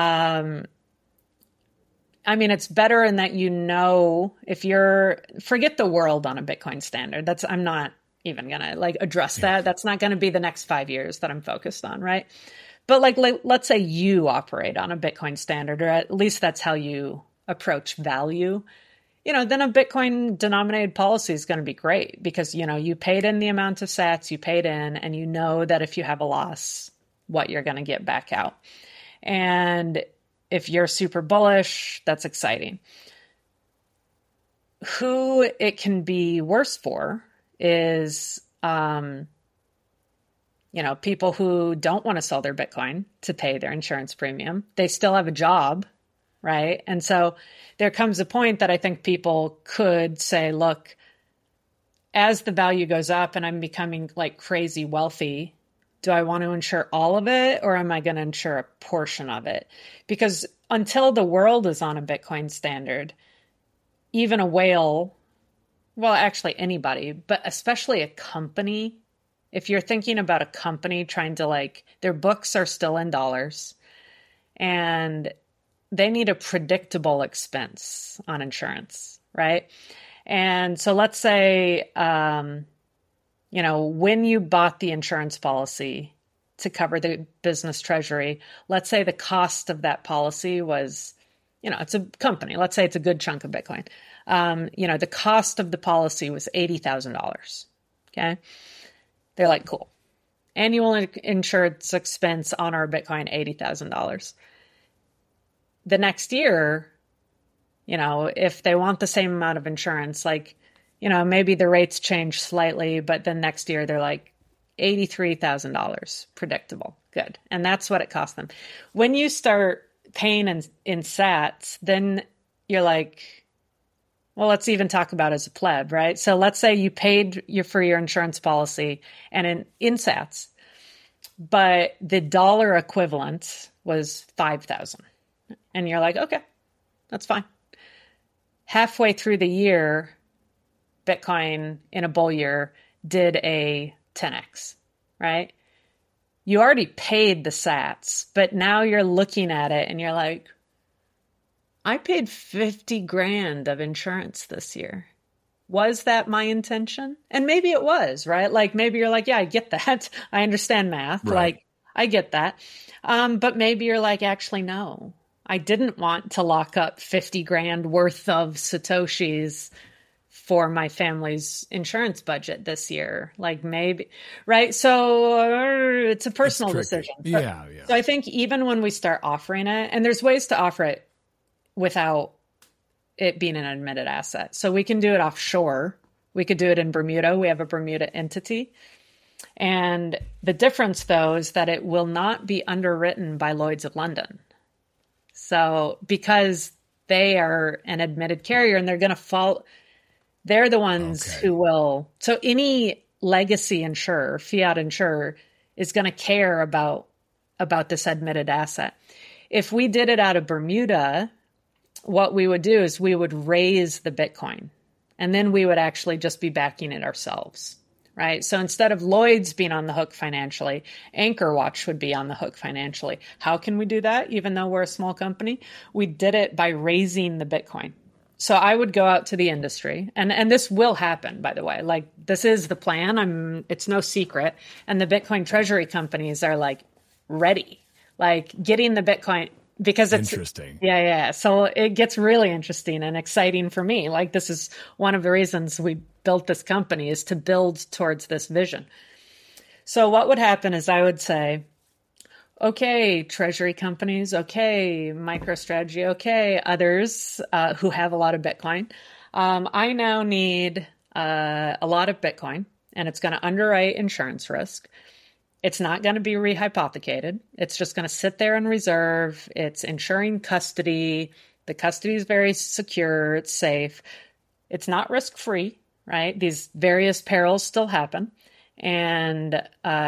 Speaker 1: It's better in that, if forget the world on a Bitcoin standard. I'm not even going to address that. That's not going to be the next 5 years that I'm focused on, right? But let's say you operate on a Bitcoin standard, or at least that's how you approach value, then a Bitcoin denominated policy is going to be great because, you paid in the amount of sats you paid in, and you know that if you have a loss, what you're going to get back out. And if you're super bullish, that's exciting. Who it can be worse for is, people who don't want to sell their Bitcoin to pay their insurance premium. They still have a job, right? And so there comes a point that I think people could say, look, as the value goes up and I'm becoming crazy wealthy, do I want to insure all of it, or am I going to insure a portion of it? Because until the world is on a Bitcoin standard, even a whale, well, actually anybody, but especially a company, if you're thinking about a company trying to their books are still in dollars and they need a predictable expense on insurance, right? And so let's say, when you bought the insurance policy to cover the business treasury, let's say the cost of that policy was, it's a company. Let's say it's a good chunk of Bitcoin. The cost of the policy was $80,000. Okay. They're like, cool. Annual insurance expense on our Bitcoin, $80,000. The next year, if they want the same amount of insurance, maybe the rates change slightly, but then next year they're like $83,000 predictable. Good. And that's what it cost them. When you start paying in sats, then you're like, well, let's even talk about as a pleb, right? So let's say you paid for your insurance policy and in sats, but the dollar equivalent was 5,000. And you're like, okay, that's fine. Halfway through the year, Bitcoin in a bull year did a 10x, right? You already paid the sats, but now you're looking at it and you're like, I paid 50 grand of insurance this year. Was that my intention? And maybe it was, right? Maybe you're like, yeah, I get that. I understand math.
Speaker 2: Right.
Speaker 1: I get that. But maybe you're like, actually, no, I didn't want to lock up 50 grand worth of Satoshis for my family's insurance budget this year. Maybe, right? So it's a personal decision.
Speaker 2: Yeah.
Speaker 1: So I think even when we start offering it, and there's ways to offer it without it being an admitted asset. So we can do it offshore. We could do it in Bermuda. We have a Bermuda entity. And the difference, though, is that it will not be underwritten by Lloyd's of London. So because they are an admitted carrier and they're going to fall, they're the ones who will. So any legacy insurer, fiat insurer, is going to care about this admitted asset. If we did it out of Bermuda, what we would do is we would raise the Bitcoin, and then we would actually just be backing it ourselves. right? So instead of Lloyd's being on the hook financially, Anchor Watch would be on the hook financially. How can we do that? Even though we're a small company, we did it by raising the Bitcoin. So I would go out to the industry, and this will happen, by the way. Like, this is the plan. It's no secret. And the Bitcoin treasury companies are like ready, like getting the Bitcoin, because it's
Speaker 2: interesting.
Speaker 1: Yeah. So it gets really interesting and exciting for me. Like, this is one of the reasons we built this company, is to build towards this vision. So what would happen is I would say, okay, treasury companies, okay, MicroStrategy, okay, others who have a lot of Bitcoin. I now need a lot of Bitcoin, and it's going to underwrite insurance risk. It's not going to be rehypothecated. It's just going to sit there in reserve. It's ensuring custody. The custody is very secure. It's safe. It's not risk-free, right? These various perils still happen. And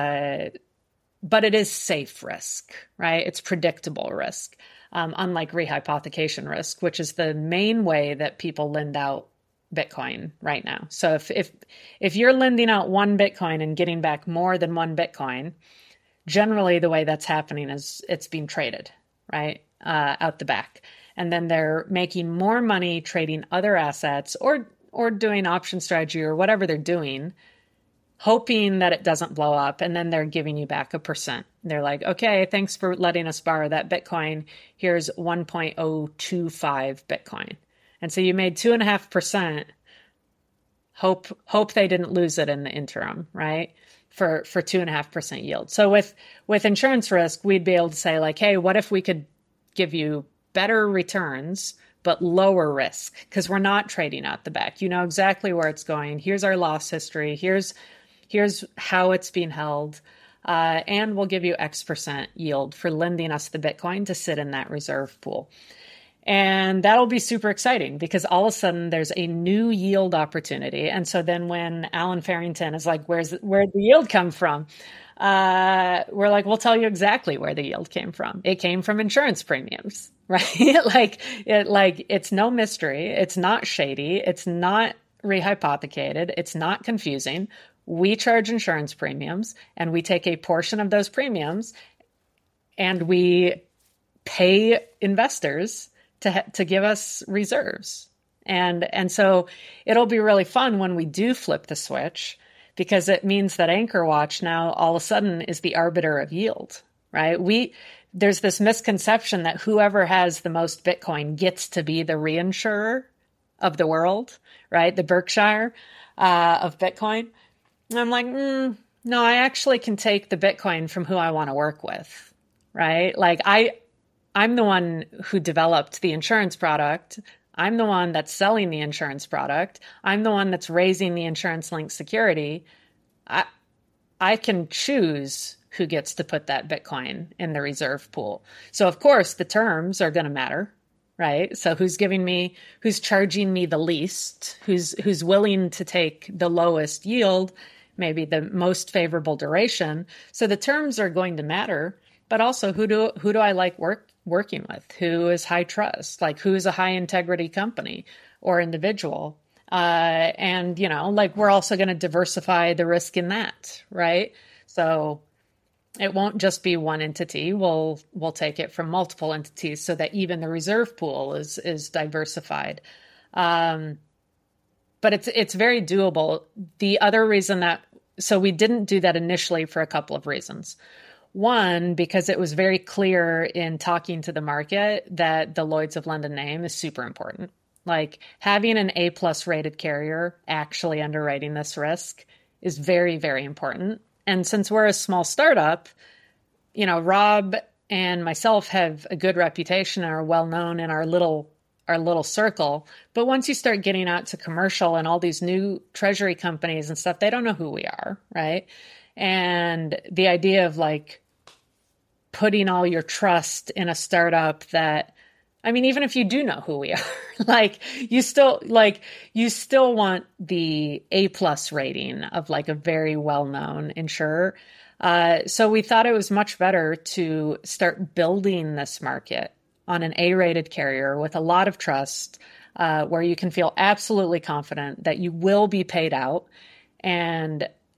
Speaker 1: but it is safe risk, right? It's predictable risk, unlike rehypothecation risk, which is the main way that people lend out Bitcoin right now. So if you're lending out one Bitcoin and getting back more than one Bitcoin, generally the way that's happening is it's being traded, right, out the back. And then they're making more money trading other assets or doing option strategy or whatever they're doing, hoping that it doesn't blow up, and then they're giving you back 1%. They're like, okay, thanks for letting us borrow that Bitcoin. Here's 1.025 Bitcoin. And so you made 2.5%. Hope they didn't lose it in the interim, right? For 2.5% yield. So with insurance risk, we'd be able to say like, hey, what if we could give you better returns but lower risk? Because we're not trading out the back. You know exactly where it's going. Here's our loss history. Here's how it's being held. And we'll give you X% yield for lending us the Bitcoin to sit in that reserve pool. And that'll be super exciting because all of a sudden there's a new yield opportunity. And so then when Alan Farrington is like, where'd the yield come from? We're like, we'll tell you exactly where the yield came from. It came from insurance premiums, right? It's no mystery. It's not shady. It's not rehypothecated. It's not confusing. We charge insurance premiums, and we take a portion of those premiums and we pay investors to give us reserves. And so it'll be really fun when we do flip the switch, because it means that Anchor Watch now all of a sudden is the arbiter of yield, right? There's this misconception that whoever has the most Bitcoin gets to be the reinsurer of the world, right? The Berkshire of Bitcoin. And I'm like, no, I actually can take the Bitcoin from who I want to work with, right? Like I'm the one who developed the insurance product. I'm the one that's selling the insurance product. I'm the one that's raising the insurance-linked security. I can choose who gets to put that Bitcoin in the reserve pool. So of course the terms are going to matter, right? So who's charging me the least, who's willing to take the lowest yield, maybe the most favorable duration. So the terms are going to matter, but also who do I like working with? Who is high trust? Like, who is a high integrity company or individual? And, we're also going to diversify the risk in that, right? So it won't just be one entity. We'll take it from multiple entities so that even the reserve pool is diversified. But it's very doable. The other reason so we didn't do that initially for a couple of reasons. One, because it was very clear in talking to the market that the Lloyd's of London name is super important. Like, having an A+ rated carrier actually underwriting this risk is very, very important. And since we're a small startup, Rob and myself have a good reputation and are well known in our little circle. But once you start getting out to commercial and all these new treasury companies and stuff, they don't know who we are, right? And the idea of putting all your trust in a startup that, even if you do know who we are, you still want the A+ rating of a very well-known insurer. So we thought it was much better to start building this market on an A-rated carrier with a lot of trust, where you can feel absolutely confident that you will be paid out. And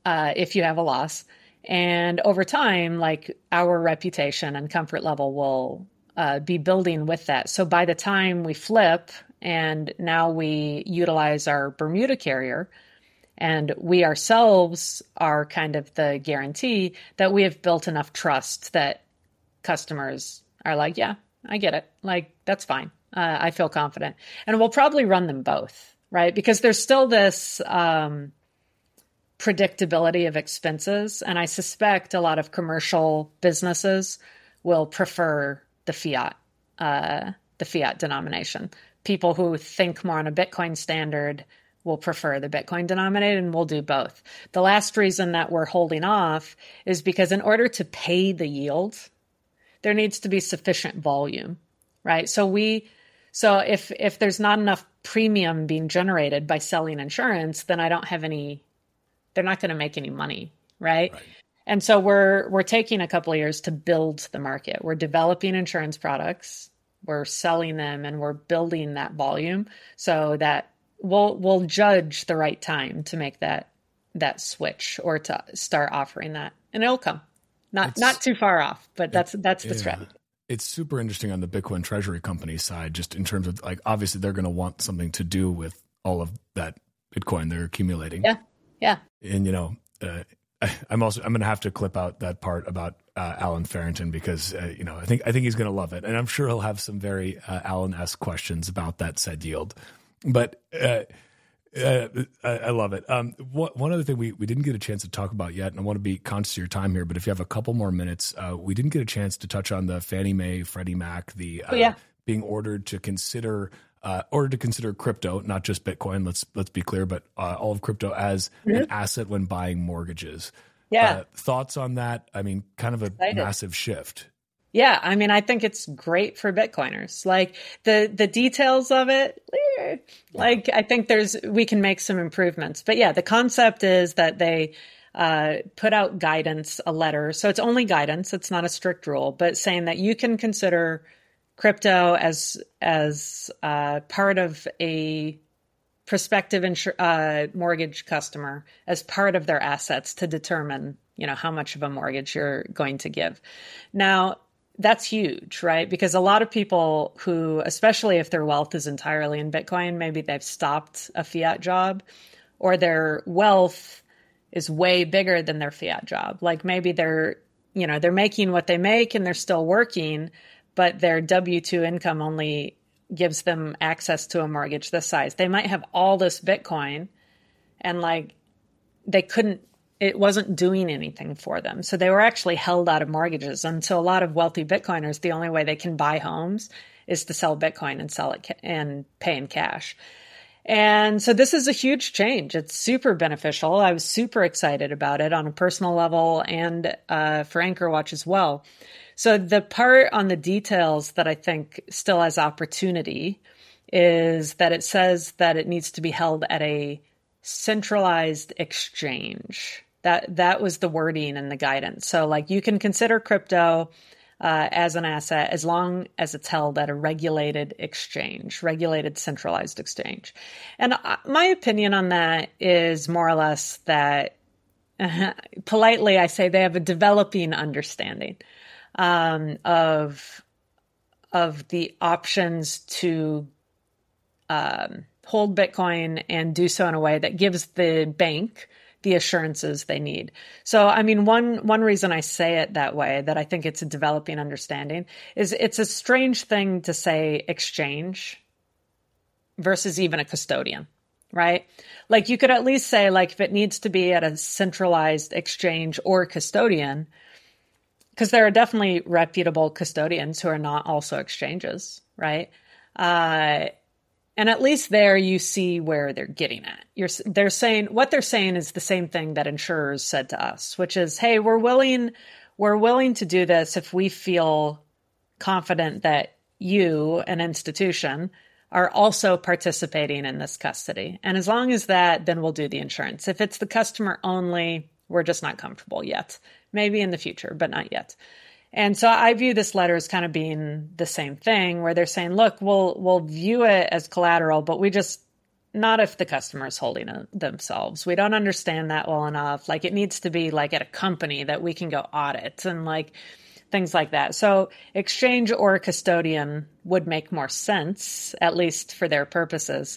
Speaker 1: if you have a loss. And over time, like our reputation and comfort level will be building with that. So by the time we flip and now we utilize our Bermuda carrier, and we ourselves are kind of the guarantee that we have built enough trust that customers are like, yeah, I get it. Like, that's fine. I feel confident. And we'll probably run them both, right? Because there's still this predictability of expenses. And I suspect a lot of commercial businesses will prefer the fiat denomination. People who think more on a Bitcoin standard will prefer the Bitcoin denominated, and we'll do both. The last reason that we're holding off is because in order to pay the yield, there needs to be sufficient volume, right? So if there's not enough premium being generated by selling insurance, then they're not going to make any money, right? And so we're taking a couple of years to build the market. We're developing insurance products, we're selling them, and we're building that volume so that we'll judge the right time to make that switch or to start offering that, and it'll come. Not too far off, but that's the strategy.
Speaker 2: It's super interesting on the Bitcoin treasury company side, just in terms of like, obviously they're going to want something to do with all of that Bitcoin they're accumulating.
Speaker 1: Yeah.
Speaker 2: And I'm going to have to clip out that part about Alan Farrington because I think he's going to love it, and I'm sure he'll have some very Alan-esque questions about that said yield. But I love it. One other thing we didn't get a chance to talk about yet, and I want to be conscious of your time here, but if you have a couple more minutes, we didn't get a chance to touch on the Fannie Mae, Freddie Mac, being ordered to consider crypto, not just Bitcoin. Let's be clear, but all of crypto as an asset when buying mortgages.
Speaker 1: Yeah.
Speaker 2: Thoughts on that? I mean, kind of a massive shift.
Speaker 1: Yeah, I mean, I think it's great for Bitcoiners. Like the details of it, like I think we can make some improvements. But yeah, the concept is that they put out guidance, a letter. So it's only guidance. It's not a strict rule, but saying that you can consider crypto as part of a prospective mortgage customer as part of their assets to determine, how much of a mortgage you're going to give. Now, that's huge, right? Because a lot of people who, especially if their wealth is entirely in Bitcoin, maybe they've stopped a fiat job or their wealth is way bigger than their fiat job. Like maybe they're making what they make and they're still working, but their W-2 income only gives them access to a mortgage this size. They might have all this Bitcoin and it wasn't doing anything for them. So they were actually held out of mortgages. And so a lot of wealthy Bitcoiners, the only way they can buy homes is to sell Bitcoin and sell it and pay in cash. And so this is a huge change. It's super beneficial. I was super excited about it on a personal level and for AnchorWatch as well. So the part on the details that I think still has opportunity is that it says that it needs to be held at a centralized exchange. That was the wording in the guidance. So like you can consider crypto as an asset as long as it's held at a regulated centralized exchange. And my opinion on that is more or less that politely I say they have a developing understanding of the options to hold Bitcoin and do so in a way that gives the bank the assurances they need. So, I mean, one reason I say it that way, that I think it's a developing understanding, is it's a strange thing to say exchange versus even a custodian, right? Like you could at least say, like, if it needs to be at a centralized exchange or custodian, because there are definitely reputable custodians who are not also exchanges, right? And at least there you see where they're getting at. They're saying is the same thing that insurers said to us, which is, hey, we're willing to do this if we feel confident that you, an institution, are also participating in this custody. And as long as that, then we'll do the insurance. If it's the customer only, we're just not comfortable yet. Maybe in the future, but not yet. And so I view this letter as kind of being the same thing where they're saying, look, we'll view it as collateral, but we just not if the customer is holding it themselves. We don't understand that well enough. Like it needs to be like at a company that we can go audit and like things like that. So exchange or custodian would make more sense, at least for their purposes.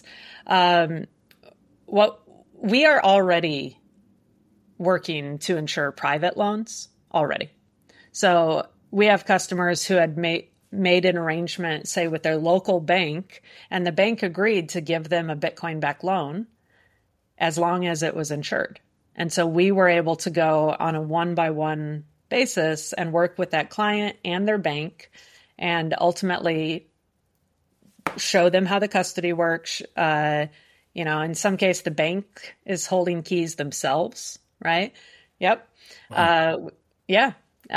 Speaker 1: What we are already working to insure private loans already. So we have customers who had made an arrangement, say, with their local bank, and the bank agreed to give them a Bitcoin-backed loan as long as it was insured. And so we were able to go on a one-by-one basis and work with that client and their bank and ultimately show them how the custody works. In some case, the bank is holding keys themselves, right? Yep. Wow. Yeah.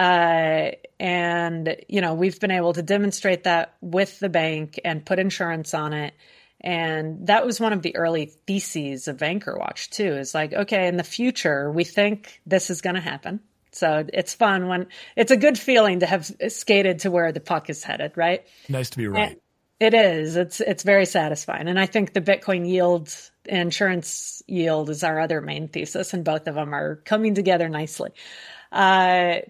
Speaker 1: And we've been able to demonstrate that with the bank and put insurance on it. And that was one of the early theses of AnchorWatch too, is like, okay, in the future, we think this is going to happen. So it's fun when it's a good feeling to have skated to where the puck is headed, right?
Speaker 2: Nice to be right.
Speaker 1: And it is. It's very satisfying. And I think the Bitcoin yield, insurance yield is our other main thesis, and both of them are coming together nicely. So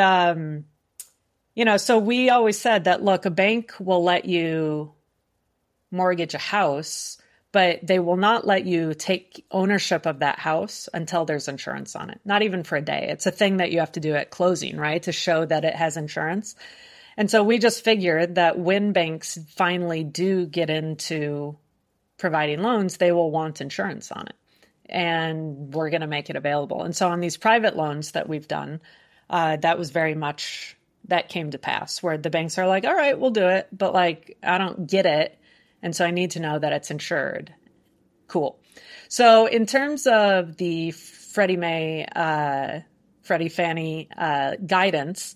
Speaker 1: we always said that, look, a bank will let you mortgage a house, but they will not let you take ownership of that house until there's insurance on it. Not even for a day. It's a thing that you have to do at closing, right? To show that it has insurance. And so we just figured that when banks finally do get into providing loans, they will want insurance on it. And we're going to make it available. And so on these private loans that we've done, that was very much, that came to pass, where the banks are like, all right, we'll do it. But like, I don't get it. And so I need to know that it's insured. Cool. So in terms of the Freddie Fannie guidance,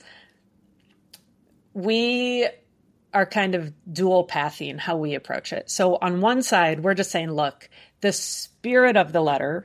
Speaker 1: we are kind of dual pathing how we approach it. So on one side, we're just saying, look, with the spirit of the letter,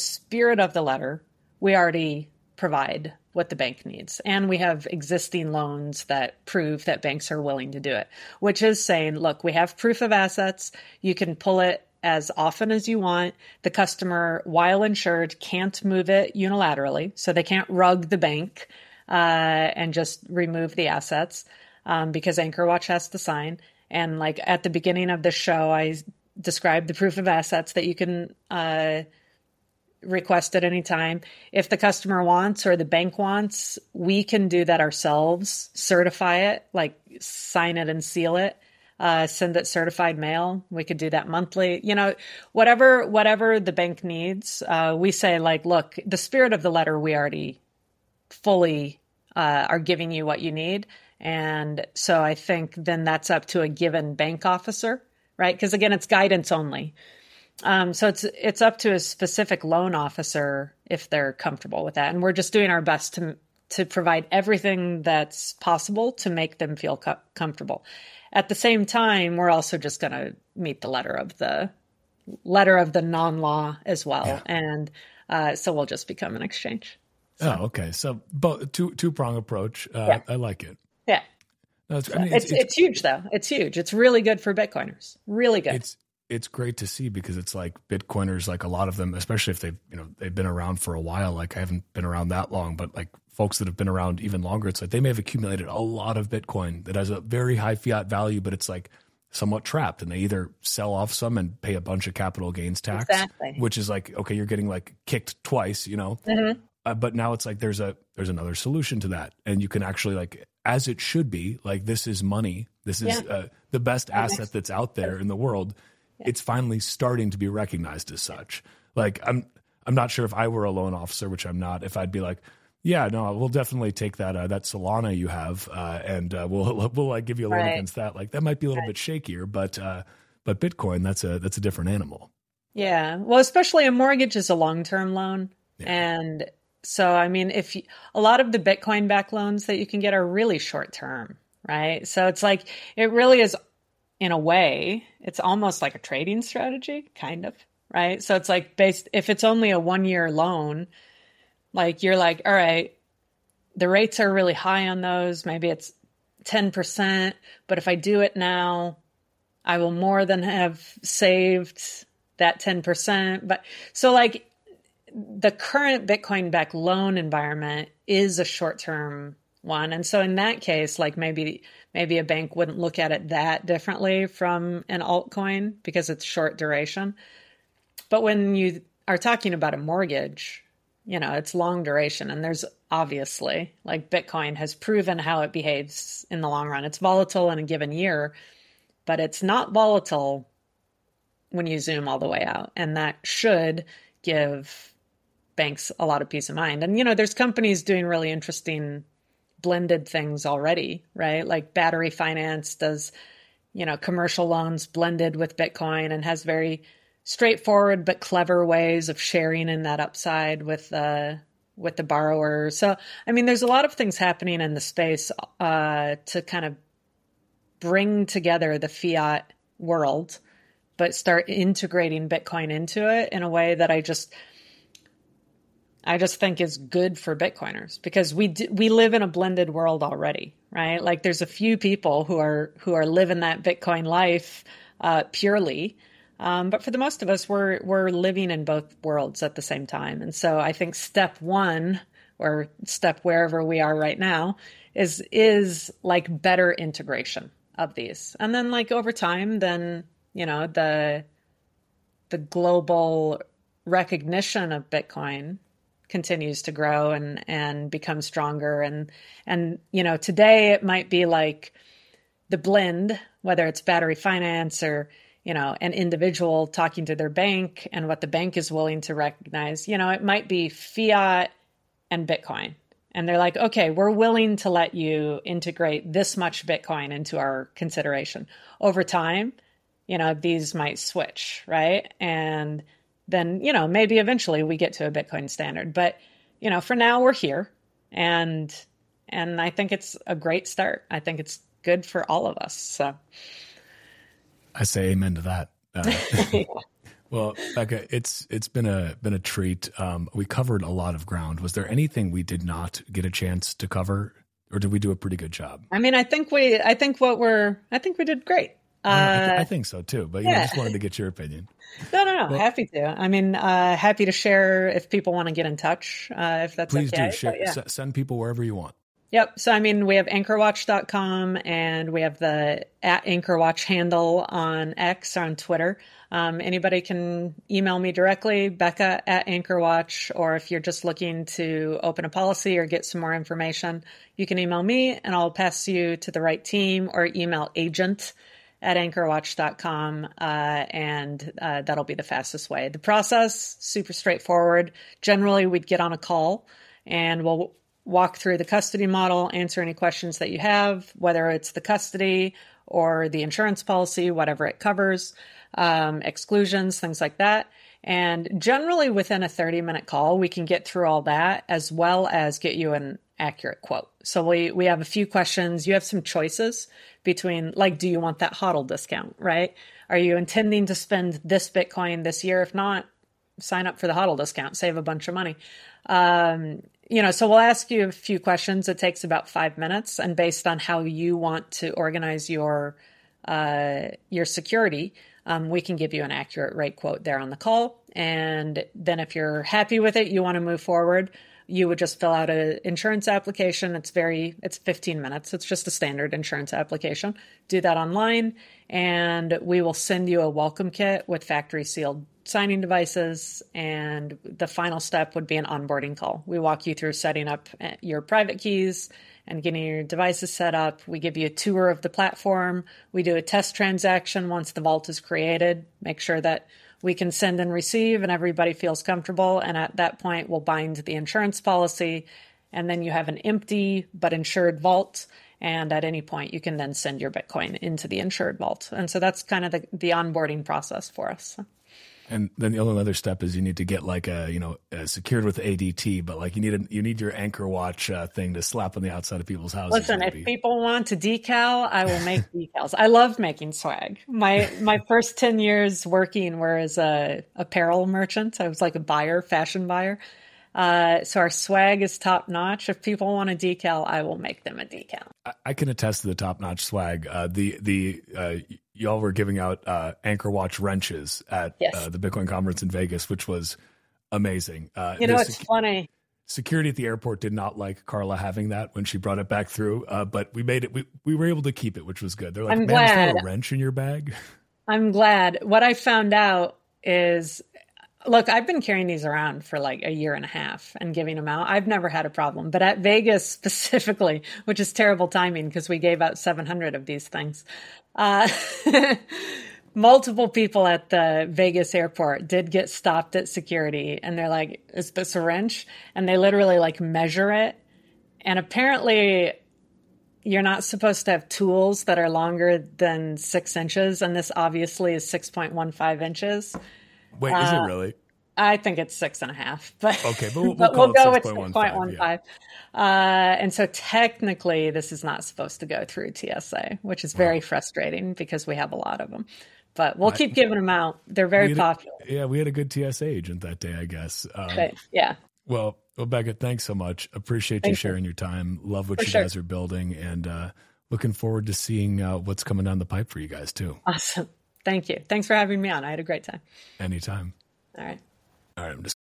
Speaker 1: we already provide what the bank needs. And we have existing loans that prove that banks are willing to do it, which is saying, look, we have proof of assets. You can pull it as often as you want. The customer, while insured, can't move it unilaterally. So they can't rug the bank and just remove the assets because AnchorWatch has to sign. And like at the beginning of the show, I described the proof of assets that you can request at any time. If the customer wants or the bank wants, we can do that ourselves, certify it, like sign it and seal it, send it certified mail. We could do that monthly, whatever the bank needs. We say like, look, the spirit of the letter, we already fully are giving you what you need. And so I think then that's up to a given bank officer, right? Because again, it's guidance only. So it's up to a specific loan officer if they're comfortable with that. And we're just doing our best to provide everything that's possible to make them feel comfortable. At the same time, we're also just going to meet the letter of the non-law as well. Yeah. And so we'll just become an exchange. So. Oh,
Speaker 2: okay. So both two-prong approach. Yeah. I like it.
Speaker 1: Yeah. No, it's huge though. It's huge. It's really good for Bitcoiners. Really good.
Speaker 2: It's great to see because it's like Bitcoiners, like a lot of them, especially if they've been around for a while. Like I haven't been around that long, but like folks that have been around even longer, it's like they may have accumulated a lot of Bitcoin that has a very high fiat value, but it's like somewhat trapped, and they either sell off some and pay a bunch of capital gains tax, exactly. Which is like, okay, you're getting like kicked twice, Mm-hmm. But now it's like there's another solution to that, and you can actually like, as it should be, like this is money. This is the best asset that's out there in the world. Yeah. It's finally starting to be recognized as such. Like I'm not sure if I were a loan officer, which I'm not, if I'd be like, yeah, no, we'll definitely take that Solana you have, and we'll like give you a loan against that. Like that might be a little bit shakier, but Bitcoin, that's a different animal.
Speaker 1: Yeah, well, especially a mortgage is a long-term loan, and so I mean, a lot of the Bitcoin-backed loans that you can get are really short-term, right? So it's like it really is, in a way, it's almost like a trading strategy, kind of, right? So it's like if it's only a 1-year loan. Like you're like, all right, the rates are really high on those. Maybe it's 10%, but if I do it now, I will more than have saved that 10%. But so like the current Bitcoin-backed loan environment is a short-term one. And so in that case, like maybe a bank wouldn't look at it that differently from an altcoin because it's short duration. But when you are talking about a mortgage, it's long duration. And there's obviously, like Bitcoin has proven how it behaves in the long run. It's volatile in a given year, but it's not volatile when you zoom all the way out. And that should give banks a lot of peace of mind. And, there's companies doing really interesting blended things already, right? Like Battery Finance does, commercial loans blended with Bitcoin and has very straightforward but clever ways of sharing in that upside with the borrower. So, I mean, there's a lot of things happening in the space to kind of bring together the fiat world, but start integrating Bitcoin into it in a way that I just think is good for Bitcoiners, because we live in a blended world already, right? Like there's a few people who are living that Bitcoin life purely, but for the most of us, we're living in both worlds at the same time. And so I think step one, or step wherever we are right now, is like better integration of these, and then like over time, then the global recognition of Bitcoin continues to grow and become stronger. And today it might be like the blend, whether it's Battery Finance or, an individual talking to their bank and what the bank is willing to recognize, it might be fiat and Bitcoin. And they're like, okay, we're willing to let you integrate this much Bitcoin into our consideration. Over time, these might switch, right? And then, maybe eventually we get to a Bitcoin standard. But, for now we're here. And I think it's a great start. I think it's good for all of us. So
Speaker 2: I say amen to that. Well, Becca, it's been a treat. We covered a lot of ground. Was there anything we did not get a chance to cover, or did we do a pretty good job?
Speaker 1: I mean, I think we did great.
Speaker 2: I think so too, but I just wanted to get your opinion.
Speaker 1: No. Well, happy to. I mean, happy to share if people want to get in touch, if that's
Speaker 2: please
Speaker 1: okay.
Speaker 2: Please do. Share, send people wherever you want.
Speaker 1: Yep. So, I mean, we have anchorwatch.com and we have the @anchorwatch handle on X or on Twitter. Anybody can email me directly, Becca @anchorwatch, or if you're just looking to open a policy or get some more information, you can email me and I'll pass you to the right team, or email agent@anchorwatch.com, and that'll be the fastest way. The process, super straightforward. Generally, we'd get on a call and we'll walk through the custody model, answer any questions that you have, whether it's the custody or the insurance policy, whatever it covers, exclusions, things like that. And generally within a 30-minute call, we can get through all that as well as get you an accurate quote. So we have a few questions. You have some choices between, like, do you want that HODL discount, right? Are you intending to spend this Bitcoin this year? If not, sign up for the HODL discount, save a bunch of money. So we'll ask you a few questions. It takes about 5 minutes, and based on how you want to organize your security, we can give you an accurate rate quote there on the call. And then if you're happy with it, you want to move forward, you would just fill out an insurance application. It's 15 minutes. It's just a standard insurance application. Do that online, and we will send you a welcome kit with factory sealed signing devices. And the final step would be an onboarding call. We walk you through setting up your private keys and getting your devices set up. We give you a tour of the platform. We do a test transaction once the vault is created, make sure that we can send and receive and everybody feels comfortable. And at that point, we'll bind the insurance policy. And then you have an empty but insured vault. And at any point, you can then send your Bitcoin into the insured vault. And so that's kind of the onboarding process for us.
Speaker 2: And then the only other step is you need to get like secured with ADT, but like you need your Anchor Watch thing to slap on the outside of people's houses.
Speaker 1: Listen, maybe. If people want to decal, I will make decals. I love making swag. My first 10 years working were as a apparel merchant. I was like a fashion buyer. So our swag is top notch. If people want a decal, I will make them a decal.
Speaker 2: I can attest to the top notch swag. Y'all were giving out Anchor Watch wrenches at the Bitcoin conference in Vegas, which was amazing.
Speaker 1: It's funny.
Speaker 2: Security at the airport did not like Carla having that when she brought it back through, but we made it. We were able to keep it, which was good. They're like, "Man, is there a wrench in your bag?"
Speaker 1: I'm glad. What I found out is, look, I've been carrying these around for like a year and a half and giving them out. I've never had a problem, but at Vegas specifically, which is terrible timing because we gave out 700 of these things. Multiple people at the Vegas airport did get stopped at security, and they're like, "Is this a wrench?" And they literally like measure it. And apparently you're not supposed to have tools that are longer than 6 inches. And this obviously is 6.15 inches.
Speaker 2: Wait, is it really?
Speaker 1: I think it's 6.5, but
Speaker 2: okay, but we'll
Speaker 1: go with 6.15. Yeah. And so technically this is not supposed to go through TSA, which is very frustrating because we have a lot of them. But we'll keep giving them out. They're very popular.
Speaker 2: We had a good TSA agent that day, I guess.
Speaker 1: Yeah.
Speaker 2: Well, Becca, thanks so much. Appreciate you sharing your time. Love what you guys are building, and looking forward to seeing what's coming down the pipe for you guys too.
Speaker 1: Awesome. Thank you. Thanks for having me on. I had a great time.
Speaker 2: Anytime.
Speaker 1: All right.
Speaker 2: I'm just.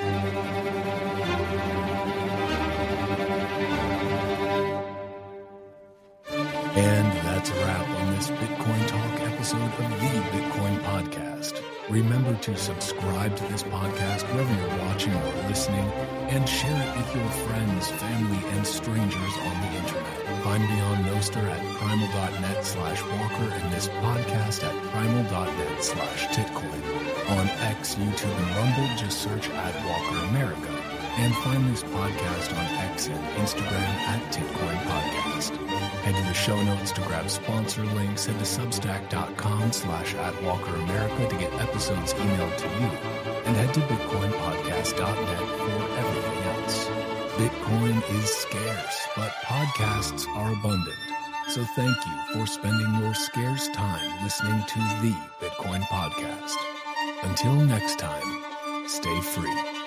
Speaker 2: And that's a wrap on this Bitcoin Talk episode of the Bitcoin Podcast. Remember to subscribe to this podcast wherever you're watching or listening, and share it with your friends, family, and strangers on the internet. Find me on Nostr at primal.net/Walker and this podcast at primal.net/Titcoin. On X, YouTube, and Rumble, just search at Walker America. And find this podcast on X and Instagram at Titcoin Podcast. Head to the show notes to grab sponsor links. Head to substack.com/@WalkerAmerica to get episodes emailed to you. And head to bitcoinpodcast.net for everything else. Bitcoin is scarce, but podcasts are abundant. So thank you for spending your scarce time listening to the Bitcoin Podcast. Until next time, stay free.